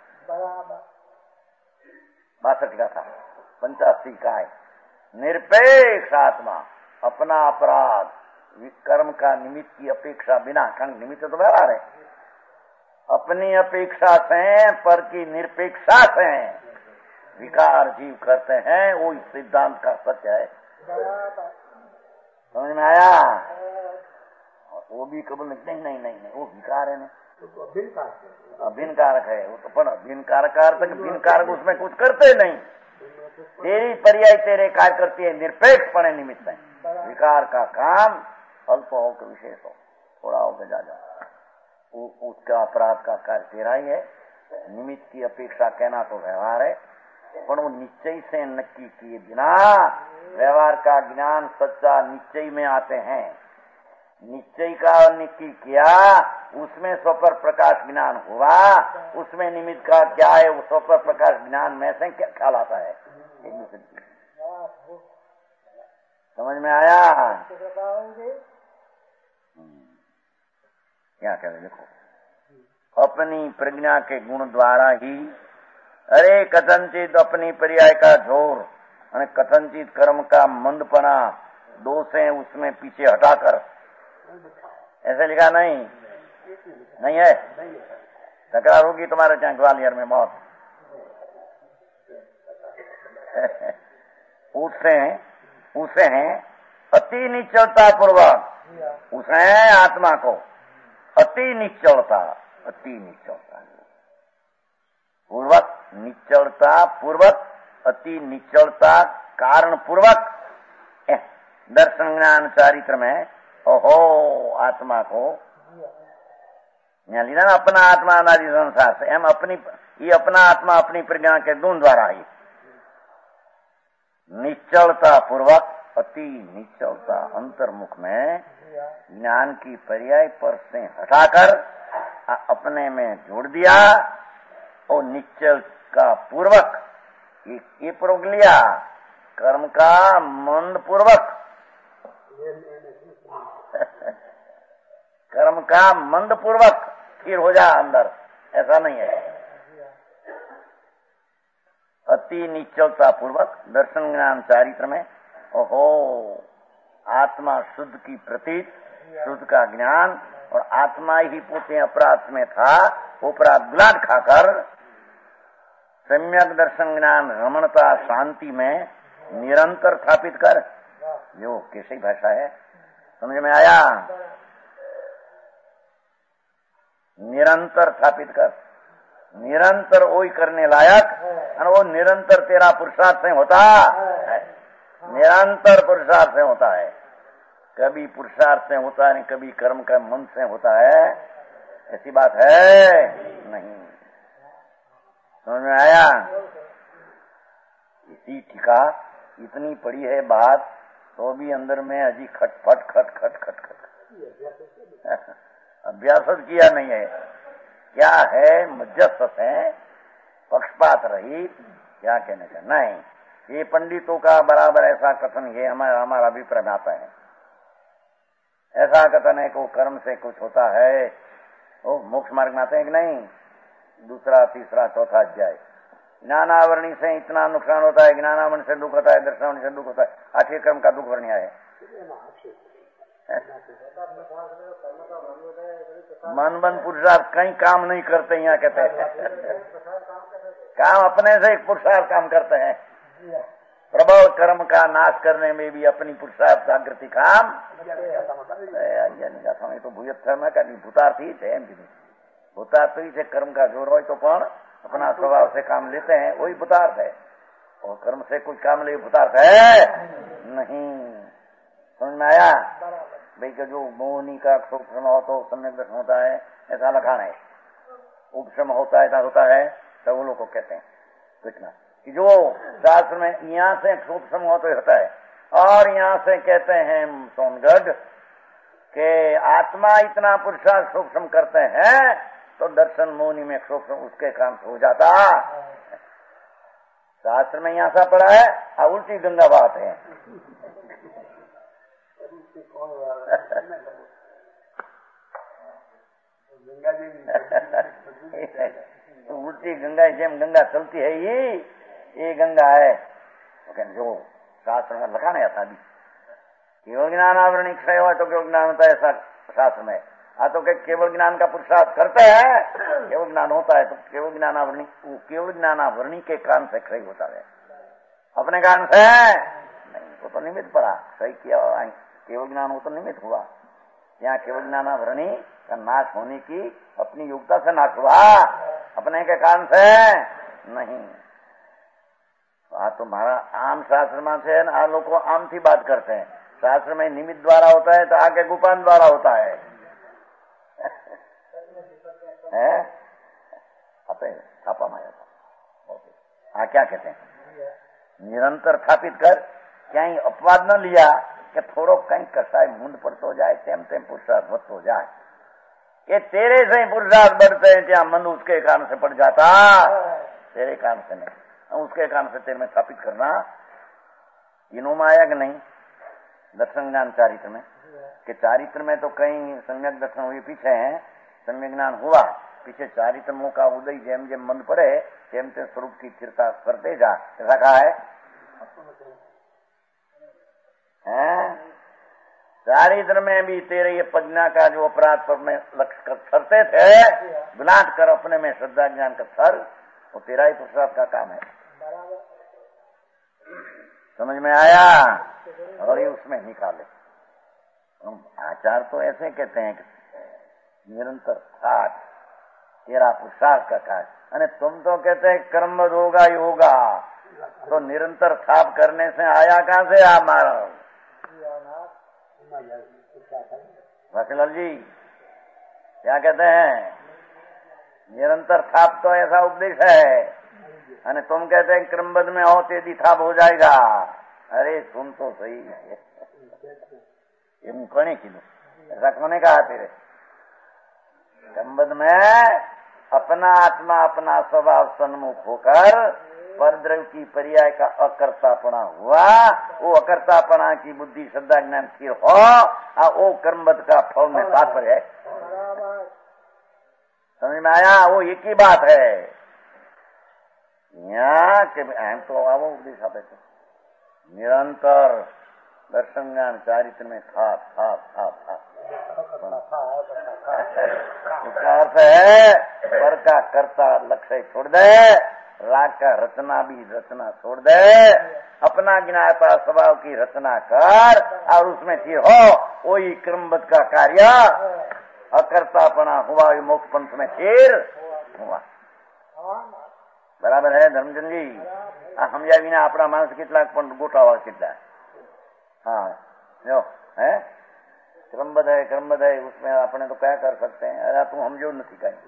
62 का था 85 का है। निरपेक्ष आत्मा अपना अपराध कर्म का निमित्त की अपेक्षा बिना, कारण निमित्त तो व्यवहार है, अपनी अपेक्षा से पर की निरपेक्षा से विकार जीव करते हैं। वो इस सिद्धांत का सत्य है। समझ में आया? वो भी कबूल नहीं, वो विकार है ना, अभिन्न कारक है वो तो, पर अभिन्न कारक का अर्थ भिन्न कारक उसमें कुछ करते नहीं। तेरी पर्याय तेरे कार्य करती है, निरपेक्ष पड़े निमित्त है। विकार का काम अल्प हो के विशेष हो, थोड़ा हो के जा उसका अपराध का कार्य तेरा ही है। निमित्त की अपेक्षा कहना तो व्यवहार है, पर वो निश्चय से नक्की किए बिना व्यवहार का ज्ञान सच्चा निश्चय में आते हैं। निश्चय का नक्की किया, उसमें स्वपर प्रकाश ज्ञान हुआ, उसमें निमित्त का क्या है, वो स्वपर प्रकाश ज्ञान में से क्या ख्याल आता है। एक दूसरे की समझ में आया? क्या कह रहे देखो, अपनी प्रज्ञा के गुण द्वारा ही अरे कथनचित अपनी पर्याय का झोर और कथनचित कर्म का मंदपना दोष है उसमें पीछे हटाकर, ऐसे लिखा नहीं है। तकरार होगी तुम्हारे क्या ग्वालियर में बहुत। उसे हैं अति निश्चलता पूर्वक, उसे आत्मा को अति निश्चलता पूर्वक, निश्चलता पूर्वक, अति निश्चलता कारण पूर्वक दर्शन ज्ञान चारित्र में ओहो आत्मा को यहाँ लीना ना, अपना आत्मा अनादि संसार से हम अपनी, ये अपना आत्मा अपनी प्रज्ञा के गुण द्वारा ही निश्चलता पूर्वक अति निश्चलता अंतर्मुख में ज्ञान की पर्याय पर से हटाकर अपने में जोड़ दिया और निश्चल का पूर्वक ये पूर्वक लिया, कर्म का मंद पूर्वक कर्म का मंद पूर्वक फिर हो जा अंदर, ऐसा नहीं है। अति निश्चलता पूर्वक दर्शन ज्ञान चारित्र में ओहो आत्मा शुद्ध की प्रतीत, शुद्ध का ज्ञान, और आत्मा ही पोते अपराध में था, अपराध गुलाट खाकर सम्यक दर्शन ज्ञान रमणता शांति में निरंतर स्थापित कर, जो कैसी भाषा है समझ में आया? निरंतर स्थापित कर, निरंतर वही करने लायक, और वो निरंतर तेरा पुरुषार्थ से होता है, निरंतर पुरुषार्थ से होता है। कभी पुरुषार्थ से होता है, कभी कर्म का मन से होता है, ऐसी बात है नहीं। समझ में आया? इसी टीका इतनी पड़ी है बात, तो भी अंदर में अजी खटपट खट अभ्यास किया नहीं है। क्या है मध्यस्थ है, पक्षपात रही, क्या कहने का नहीं। ये पंडितों का बराबर ऐसा कथन, ये हमारा अभिप्राय आता है। ऐसा कथन है को कर्म से कुछ होता है, वो मोक्ष मार्ग में आते हैं कि नहीं। दूसरा तीसरा चौथा अध्याय, ज्ञानावरणी से इतना नुकसान होता है, ज्ञानावरण से दुख होता है, दर्शनावरण से दुख होता है, 8वें कर्म का दुख वर्ण्य है। मनबन पुरुषार्थ कहीं काम नहीं करते, यहाँ कहते हैं काम अपने से एक पुरुषार्थ काम करते हैं। प्रबल कर्म का नाश करने में भी अपनी पुरुषार्थ जागृति काम तो भूयत भूतार्थी है, भूतार्थी से कर्म का जोर हो तो कौन अपना स्वभाव से काम लेते हैं, वही भूतार्थ है। और कर्म से कुछ काम ले भूतार्थ है नहीं। समझ में आया भाई? का जो मोहनी का क्षोभ्रम हो तो सम्यक दर्शन होता है, ऐसा लखान है। उपशम होता है, ऐसा होता है, सब वो लोग को कहते हैं कुछ ना कि जो शास्त्र में यहाँ से क्षोभ्रम हो तो होता है, और यहाँ से कहते हैं सोनगढ़ के आत्मा इतना पुरुषार्थ क्षोभ्रम करते हैं तो दर्शन मोहनी में क्षोभ्रम उसके काम हो जाता। शास्त्र में यहाँ सा पड़ा है, और उल्टी गंगा बात है। उल्टी गंगा जेम गंगा चलती है ये गंगा है। तो जो शास्त्र में लिखा नहीं आता, केवल ज्ञान आवरणी क्षय हो तो केवल ज्ञान होता है, ऐसा शास्त्र में। तो केवल ज्ञान का पुरुषार्थ करते हैं, केवल ज्ञान होता है तो केवल ज्ञान आवरणी, वो केवल ज्ञान आवरणी के कारण से क्षय होता है, अपने कारण से नहीं। वो तो निमित्त पड़ा, सही किया, केवल ज्ञान हो तो निमित्त हुआ। यहाँ केवल ज्ञान आवरणी का नाश होने की अपनी योग्यता से नाश हुआ, अपने के कारण से नहीं। तुम्हारा आम शास्त्र में से आ लोग आम थी बात करते हैं, शास्त्र में निमित्त द्वारा होता है तो आगे गुपान द्वारा होता है। छापा माया क्या कहते हैं, निरंतर स्थापित कर, कहीं अपवाद न लिया कि थोड़ो कहीं कसाय मुंड पड़तो जाए, तेम तेम पुरुषार्थ बढ़तो जाए। कि तेरे से ही पुरुषार्थ बढ़ते हैं, क्या मन उसके कारण से पड़ जाता, तेरे कारण से नहीं, उसके कारण से तेरे में स्थापित करना। तीनों में आया कि नहीं, दर्शन ज्ञान चारित्र में, कि चारित्र में तो कहीं सम्यक दर्शन हुए पीछे हैं, सम्यक ज्ञान हुआ पीछे, चारित्र का उदय जेम जेम मन पड़े तेम तेम स्वरूप की स्थिरता करते जा, ऐसा कहा है। चारित्र में भी तेरे ये प्रज्ञा का जो अपराध पर में लक्ष्य करते थे, विलाट कर अपने में श्रद्धा ज्ञान का सर, वो तेरा ही पुरुषार्थ का काम है। समझ में आया? और ये उसमें निकाले। आचार तो ऐसे कहते हैं कि निरंतर साथ तेरा पुरुषार्थ का कार्य, अरे तुम तो कहते हैं कर्मबद्ध होगा ही होगा, तो निरंतर थाप करने से आया कहां से हमारा वकीलाल जी क्या कहते हैं, निरंतर थाप तो ऐसा उपदेश है, अरे तुम कहते हैं क्रमबद्ध में हो तेजी थाप हो जाएगा। अरे सुन तो सही, ये मुकने की ऐसा कोने कहा तेरे, क्रमबद्ध में अपना आत्मा अपना स्वभाव सन्मुख होकर परद्रव्य की पर्याय का अकर्तापना हुआ, वो अकर्तापना की बुद्धि श्रद्धा ज्ञान स्थिर हो, वो कर्मबद्ध का फल में तात्पर्य है। समझ में आया? वो एक ही बात है। यहाँ के तो आवो उपदेश आप निरंतर दर्शन ज्ञान चारित्र में था उसका अर्थ है पर का कर्ता लक्ष्य छोड़ दे, राग का रचना भी रचना छोड़ दे, अपना ज्ञाता स्वभाव की रचना कर और उसमें स्थिर हो, वही क्रमबद्ध का कार्य अकर्तापना हुआ, मोक्ष पंथ में स्थिर हुआ। बराबर है धर्मचंद जी? समझा अपना मानस कितना गोटावा कितना, हाँ जो है क्रमबद्ध है उसमें अपने तो क्या कर सकते हैं। अरे तुम हम जो नहीं कहें,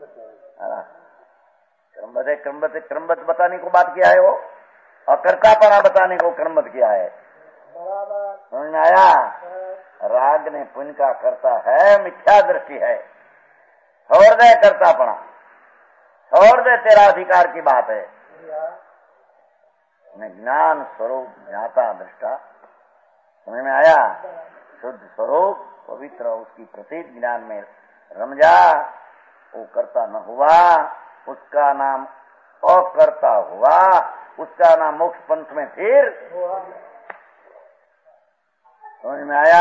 क्रमबद्ध बताने को बात किया है, वो अकर्तापना बताने को क्रमबद्ध किया है। समझ में आया? राग ने पुण्य का करता है, मिथ्या दृष्टि है, छोड़ दे कर्तापना, छोड़ दे तेरा अधिकार की बात है। ज्ञान स्वरूप ज्ञाता दृष्टा, समझ में आया? शुद्ध स्वरूप पवित्र उसकी प्रतीत ज्ञान में रम जा, वो करता न हुआ, उसका नाम अकर्ता हुआ, उसका नाम मोक्ष पंथ में फिर। समझ में आया?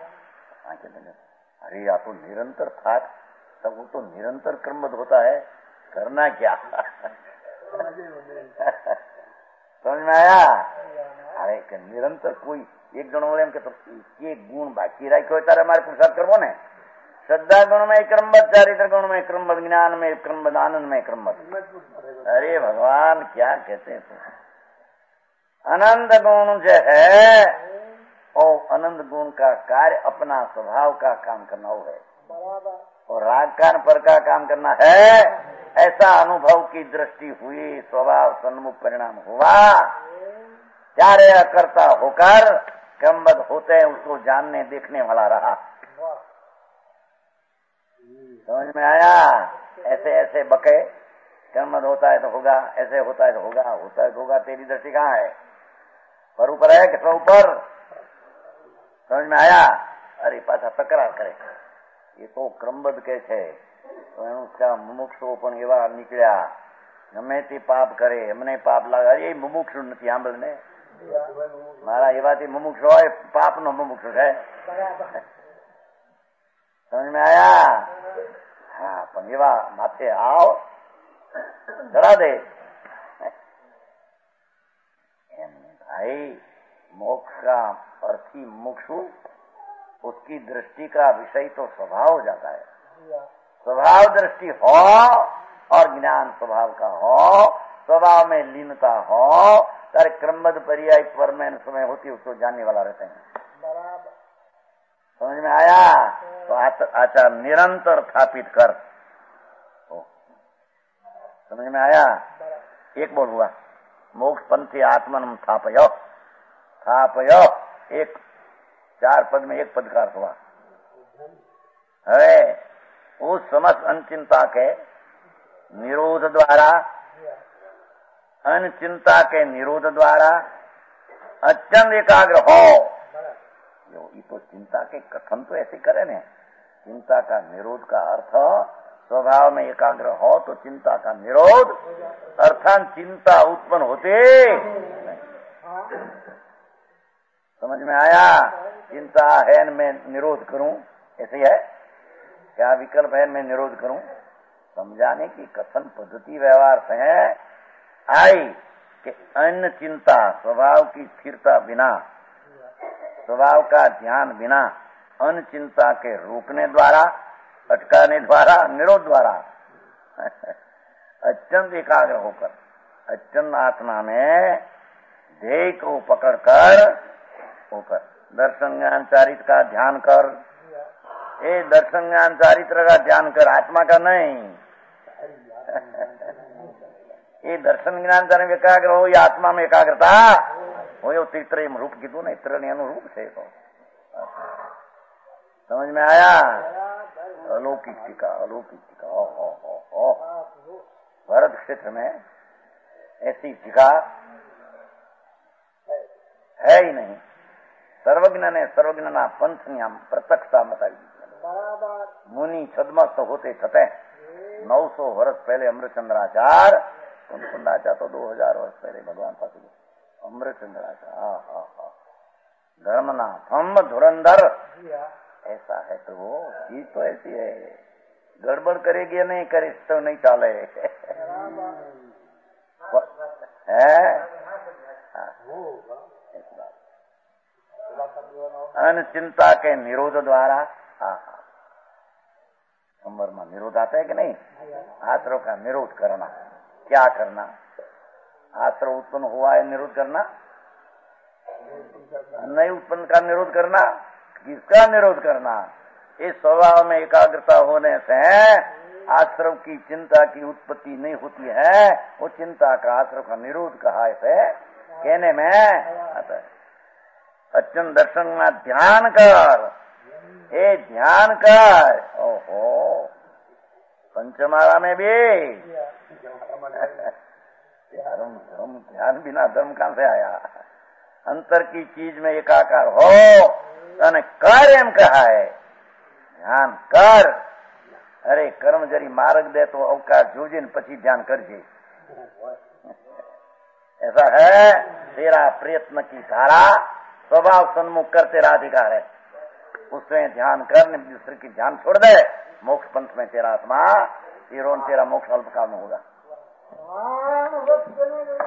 अरे या तो निरंतर था, तब वो तो निरंतर क्रमबद्ध होता है, करना क्या? समझ में आया? अरे निरंतर कोई एक जन बोले तो ये गुण बाकी रखो तारे हमारे पुरुषार्थ करवो ने, श्रद्धा गुण में क्रमबद्ध, चारित्र गुण में क्रमबद्ध, ज्ञान में क्रमबद्ध, आनंद में क्रमबद्ध। अरे भगवान क्या कहते हैं, आनंद गुण जो है और आनंद गुण का कार्य अपना स्वभाव का काम करना वो है, और राग कान पर का काम करना है। ऐसा अनुभव की दृष्टि हुई, स्वभाव सन्मुख परिणाम हुआ, चारे अकर्ता होकर क्रमबद्ध होते हैं, उसको जानने देखने वाला रहा। समझ में आया? ऐसे ऐसे बके, क्रमबद्ध होता है तो होगा, ऐसे होता है तो होगा, होता है तो होगा, तेरी दृष्टि कहाँ है? पर ऊपर है कि ऊपर? समझ में आया? अरे पाछा तकरार करे, ये तो क्रमबद्ध कैसे તો એનું મુમુક્ષુ પણ એવા નીકળ્યા, ગમે તે પાપ કરે એમને પાપ લાગે. એ મુમુક્ષુ નથી, સાંભળ ને, મારા એવાથી મુમુક્ષુ હોય, પાપ નો મુમુક્ષુ છે. સમજ में आया? हाँ, પણ એવા માથે આવ डरा दे भाई. मोक्ष का अर्थी मुमुक्षु, उसकी दृष्टि का विषय तो स्वभाव हो जाता है. स्वभाव दृष्टि हो और ज्ञान स्वभाव का हो, स्वभाव में लीनता हो, तारे क्रमबद्ध पर्याय पर में समय होती उसको जानने वाला रहते हैं. समझ में आया? तो आचार निरंतर स्थापित कर. समझ में आया? एक बोल हुआ, मोक्ष पंथी आत्मन स्थापयो. स्थापयो एक 4 पद में एक पद का अर्थ हुआ. है उस समस्त अनचिंता के निरोध द्वारा, अनचिंता के निरोध द्वारा अत्यंत एकाग्र हो. ये तो चिंता के कथन तो ऐसे करे ने. चिंता का निरोध का अर्थ स्वभाव में एकाग्र हो तो चिंता का निरोध, अर्थात चिंता उत्पन्न होते. समझ में आया? चिंता है मैं निरोध करूं, ऐसे है क्या? विकल्प है मैं निरोध करूं. समझाने की कथन पद्धति व्यवहार से है आई कि अन्य चिंता, स्वभाव की स्थिरता बिना, स्वभाव का ध्यान बिना, अन्य चिंता के रोकने द्वारा, अटकाने द्वारा, निरोध द्वारा अत्यंत एकाग्र होकर, अत्यंत आत्मा में ध्येय को पकड़कर होकर दर्शन ज्ञान चारित्र का ध्यान कर. ये दर्शन ज्ञान चारित्र का ध्यान कर, आत्मा का नहीं. ये दर्शन ज्ञान चारित्र एकाग्र हो, ये आत्मा में एकाग्रता हो. यो त्रित्रय रूप कीधું ને, ત્રણ એનું રૂપ છે. તો समझ में आया? अलौकिक टीका, अलौकिक टीका. भरत क्षेत्र में ऐसी टीका है ही नहीं. सर्वज्ञ ने सर्वज्ञ पंथ आम प्रत्यक्षता बताई. मुनि छदमस्त होते छते 900 वर्ष पहले अमृतचंद्राचार्य, कुंडाचार्य तो 2000 वर्ष पहले भगवान पास अमृतचंद्राचार्य धर्मना थम धुरंधर. ऐसा है तो वो चीज तो ऐसी है, गड़बड़ करेगी या नहीं करे तो नहीं चाले है. अनचिंता के निरोध द्वारा नंबर में निरोध आता है कि नहीं? आश्रव का निरोध करना. क्या करना? आश्रव उत्पन्न हुआ है, निरोध करना. नहीं उत्पन्न का निरोध करना. किसका निरोध करना? इस स्वभाव में एकाग्रता होने से आश्रव की चिंता की उत्पत्ति नहीं होती है. वो चिंता का आश्रव का निरोध कहा है कहने में आता है. अत्यंत दर्शन में ध्यान कर, ये ध्यान कर. ओहो, पंचमाला में भी ध्यान बिना धर्म कहां से आया? अंतर की चीज में एकाकार हो અને કર એમ कहा है. ध्यान कर. अरे कर्म जरी मार्ग दे तो अवकाश जोजे पछी ध्यान करजे. ऐसा है. तेरा प्रयत्न की धारा स्वभाव सन्मुख कर तेरा अधिकार है. उसमें ध्यान कर, दूसरे की ध्यान छोड़ दे. मोक्ष पंथ में तेरा आत्मा तेरा मोक्ष अल्पकाल में होगा.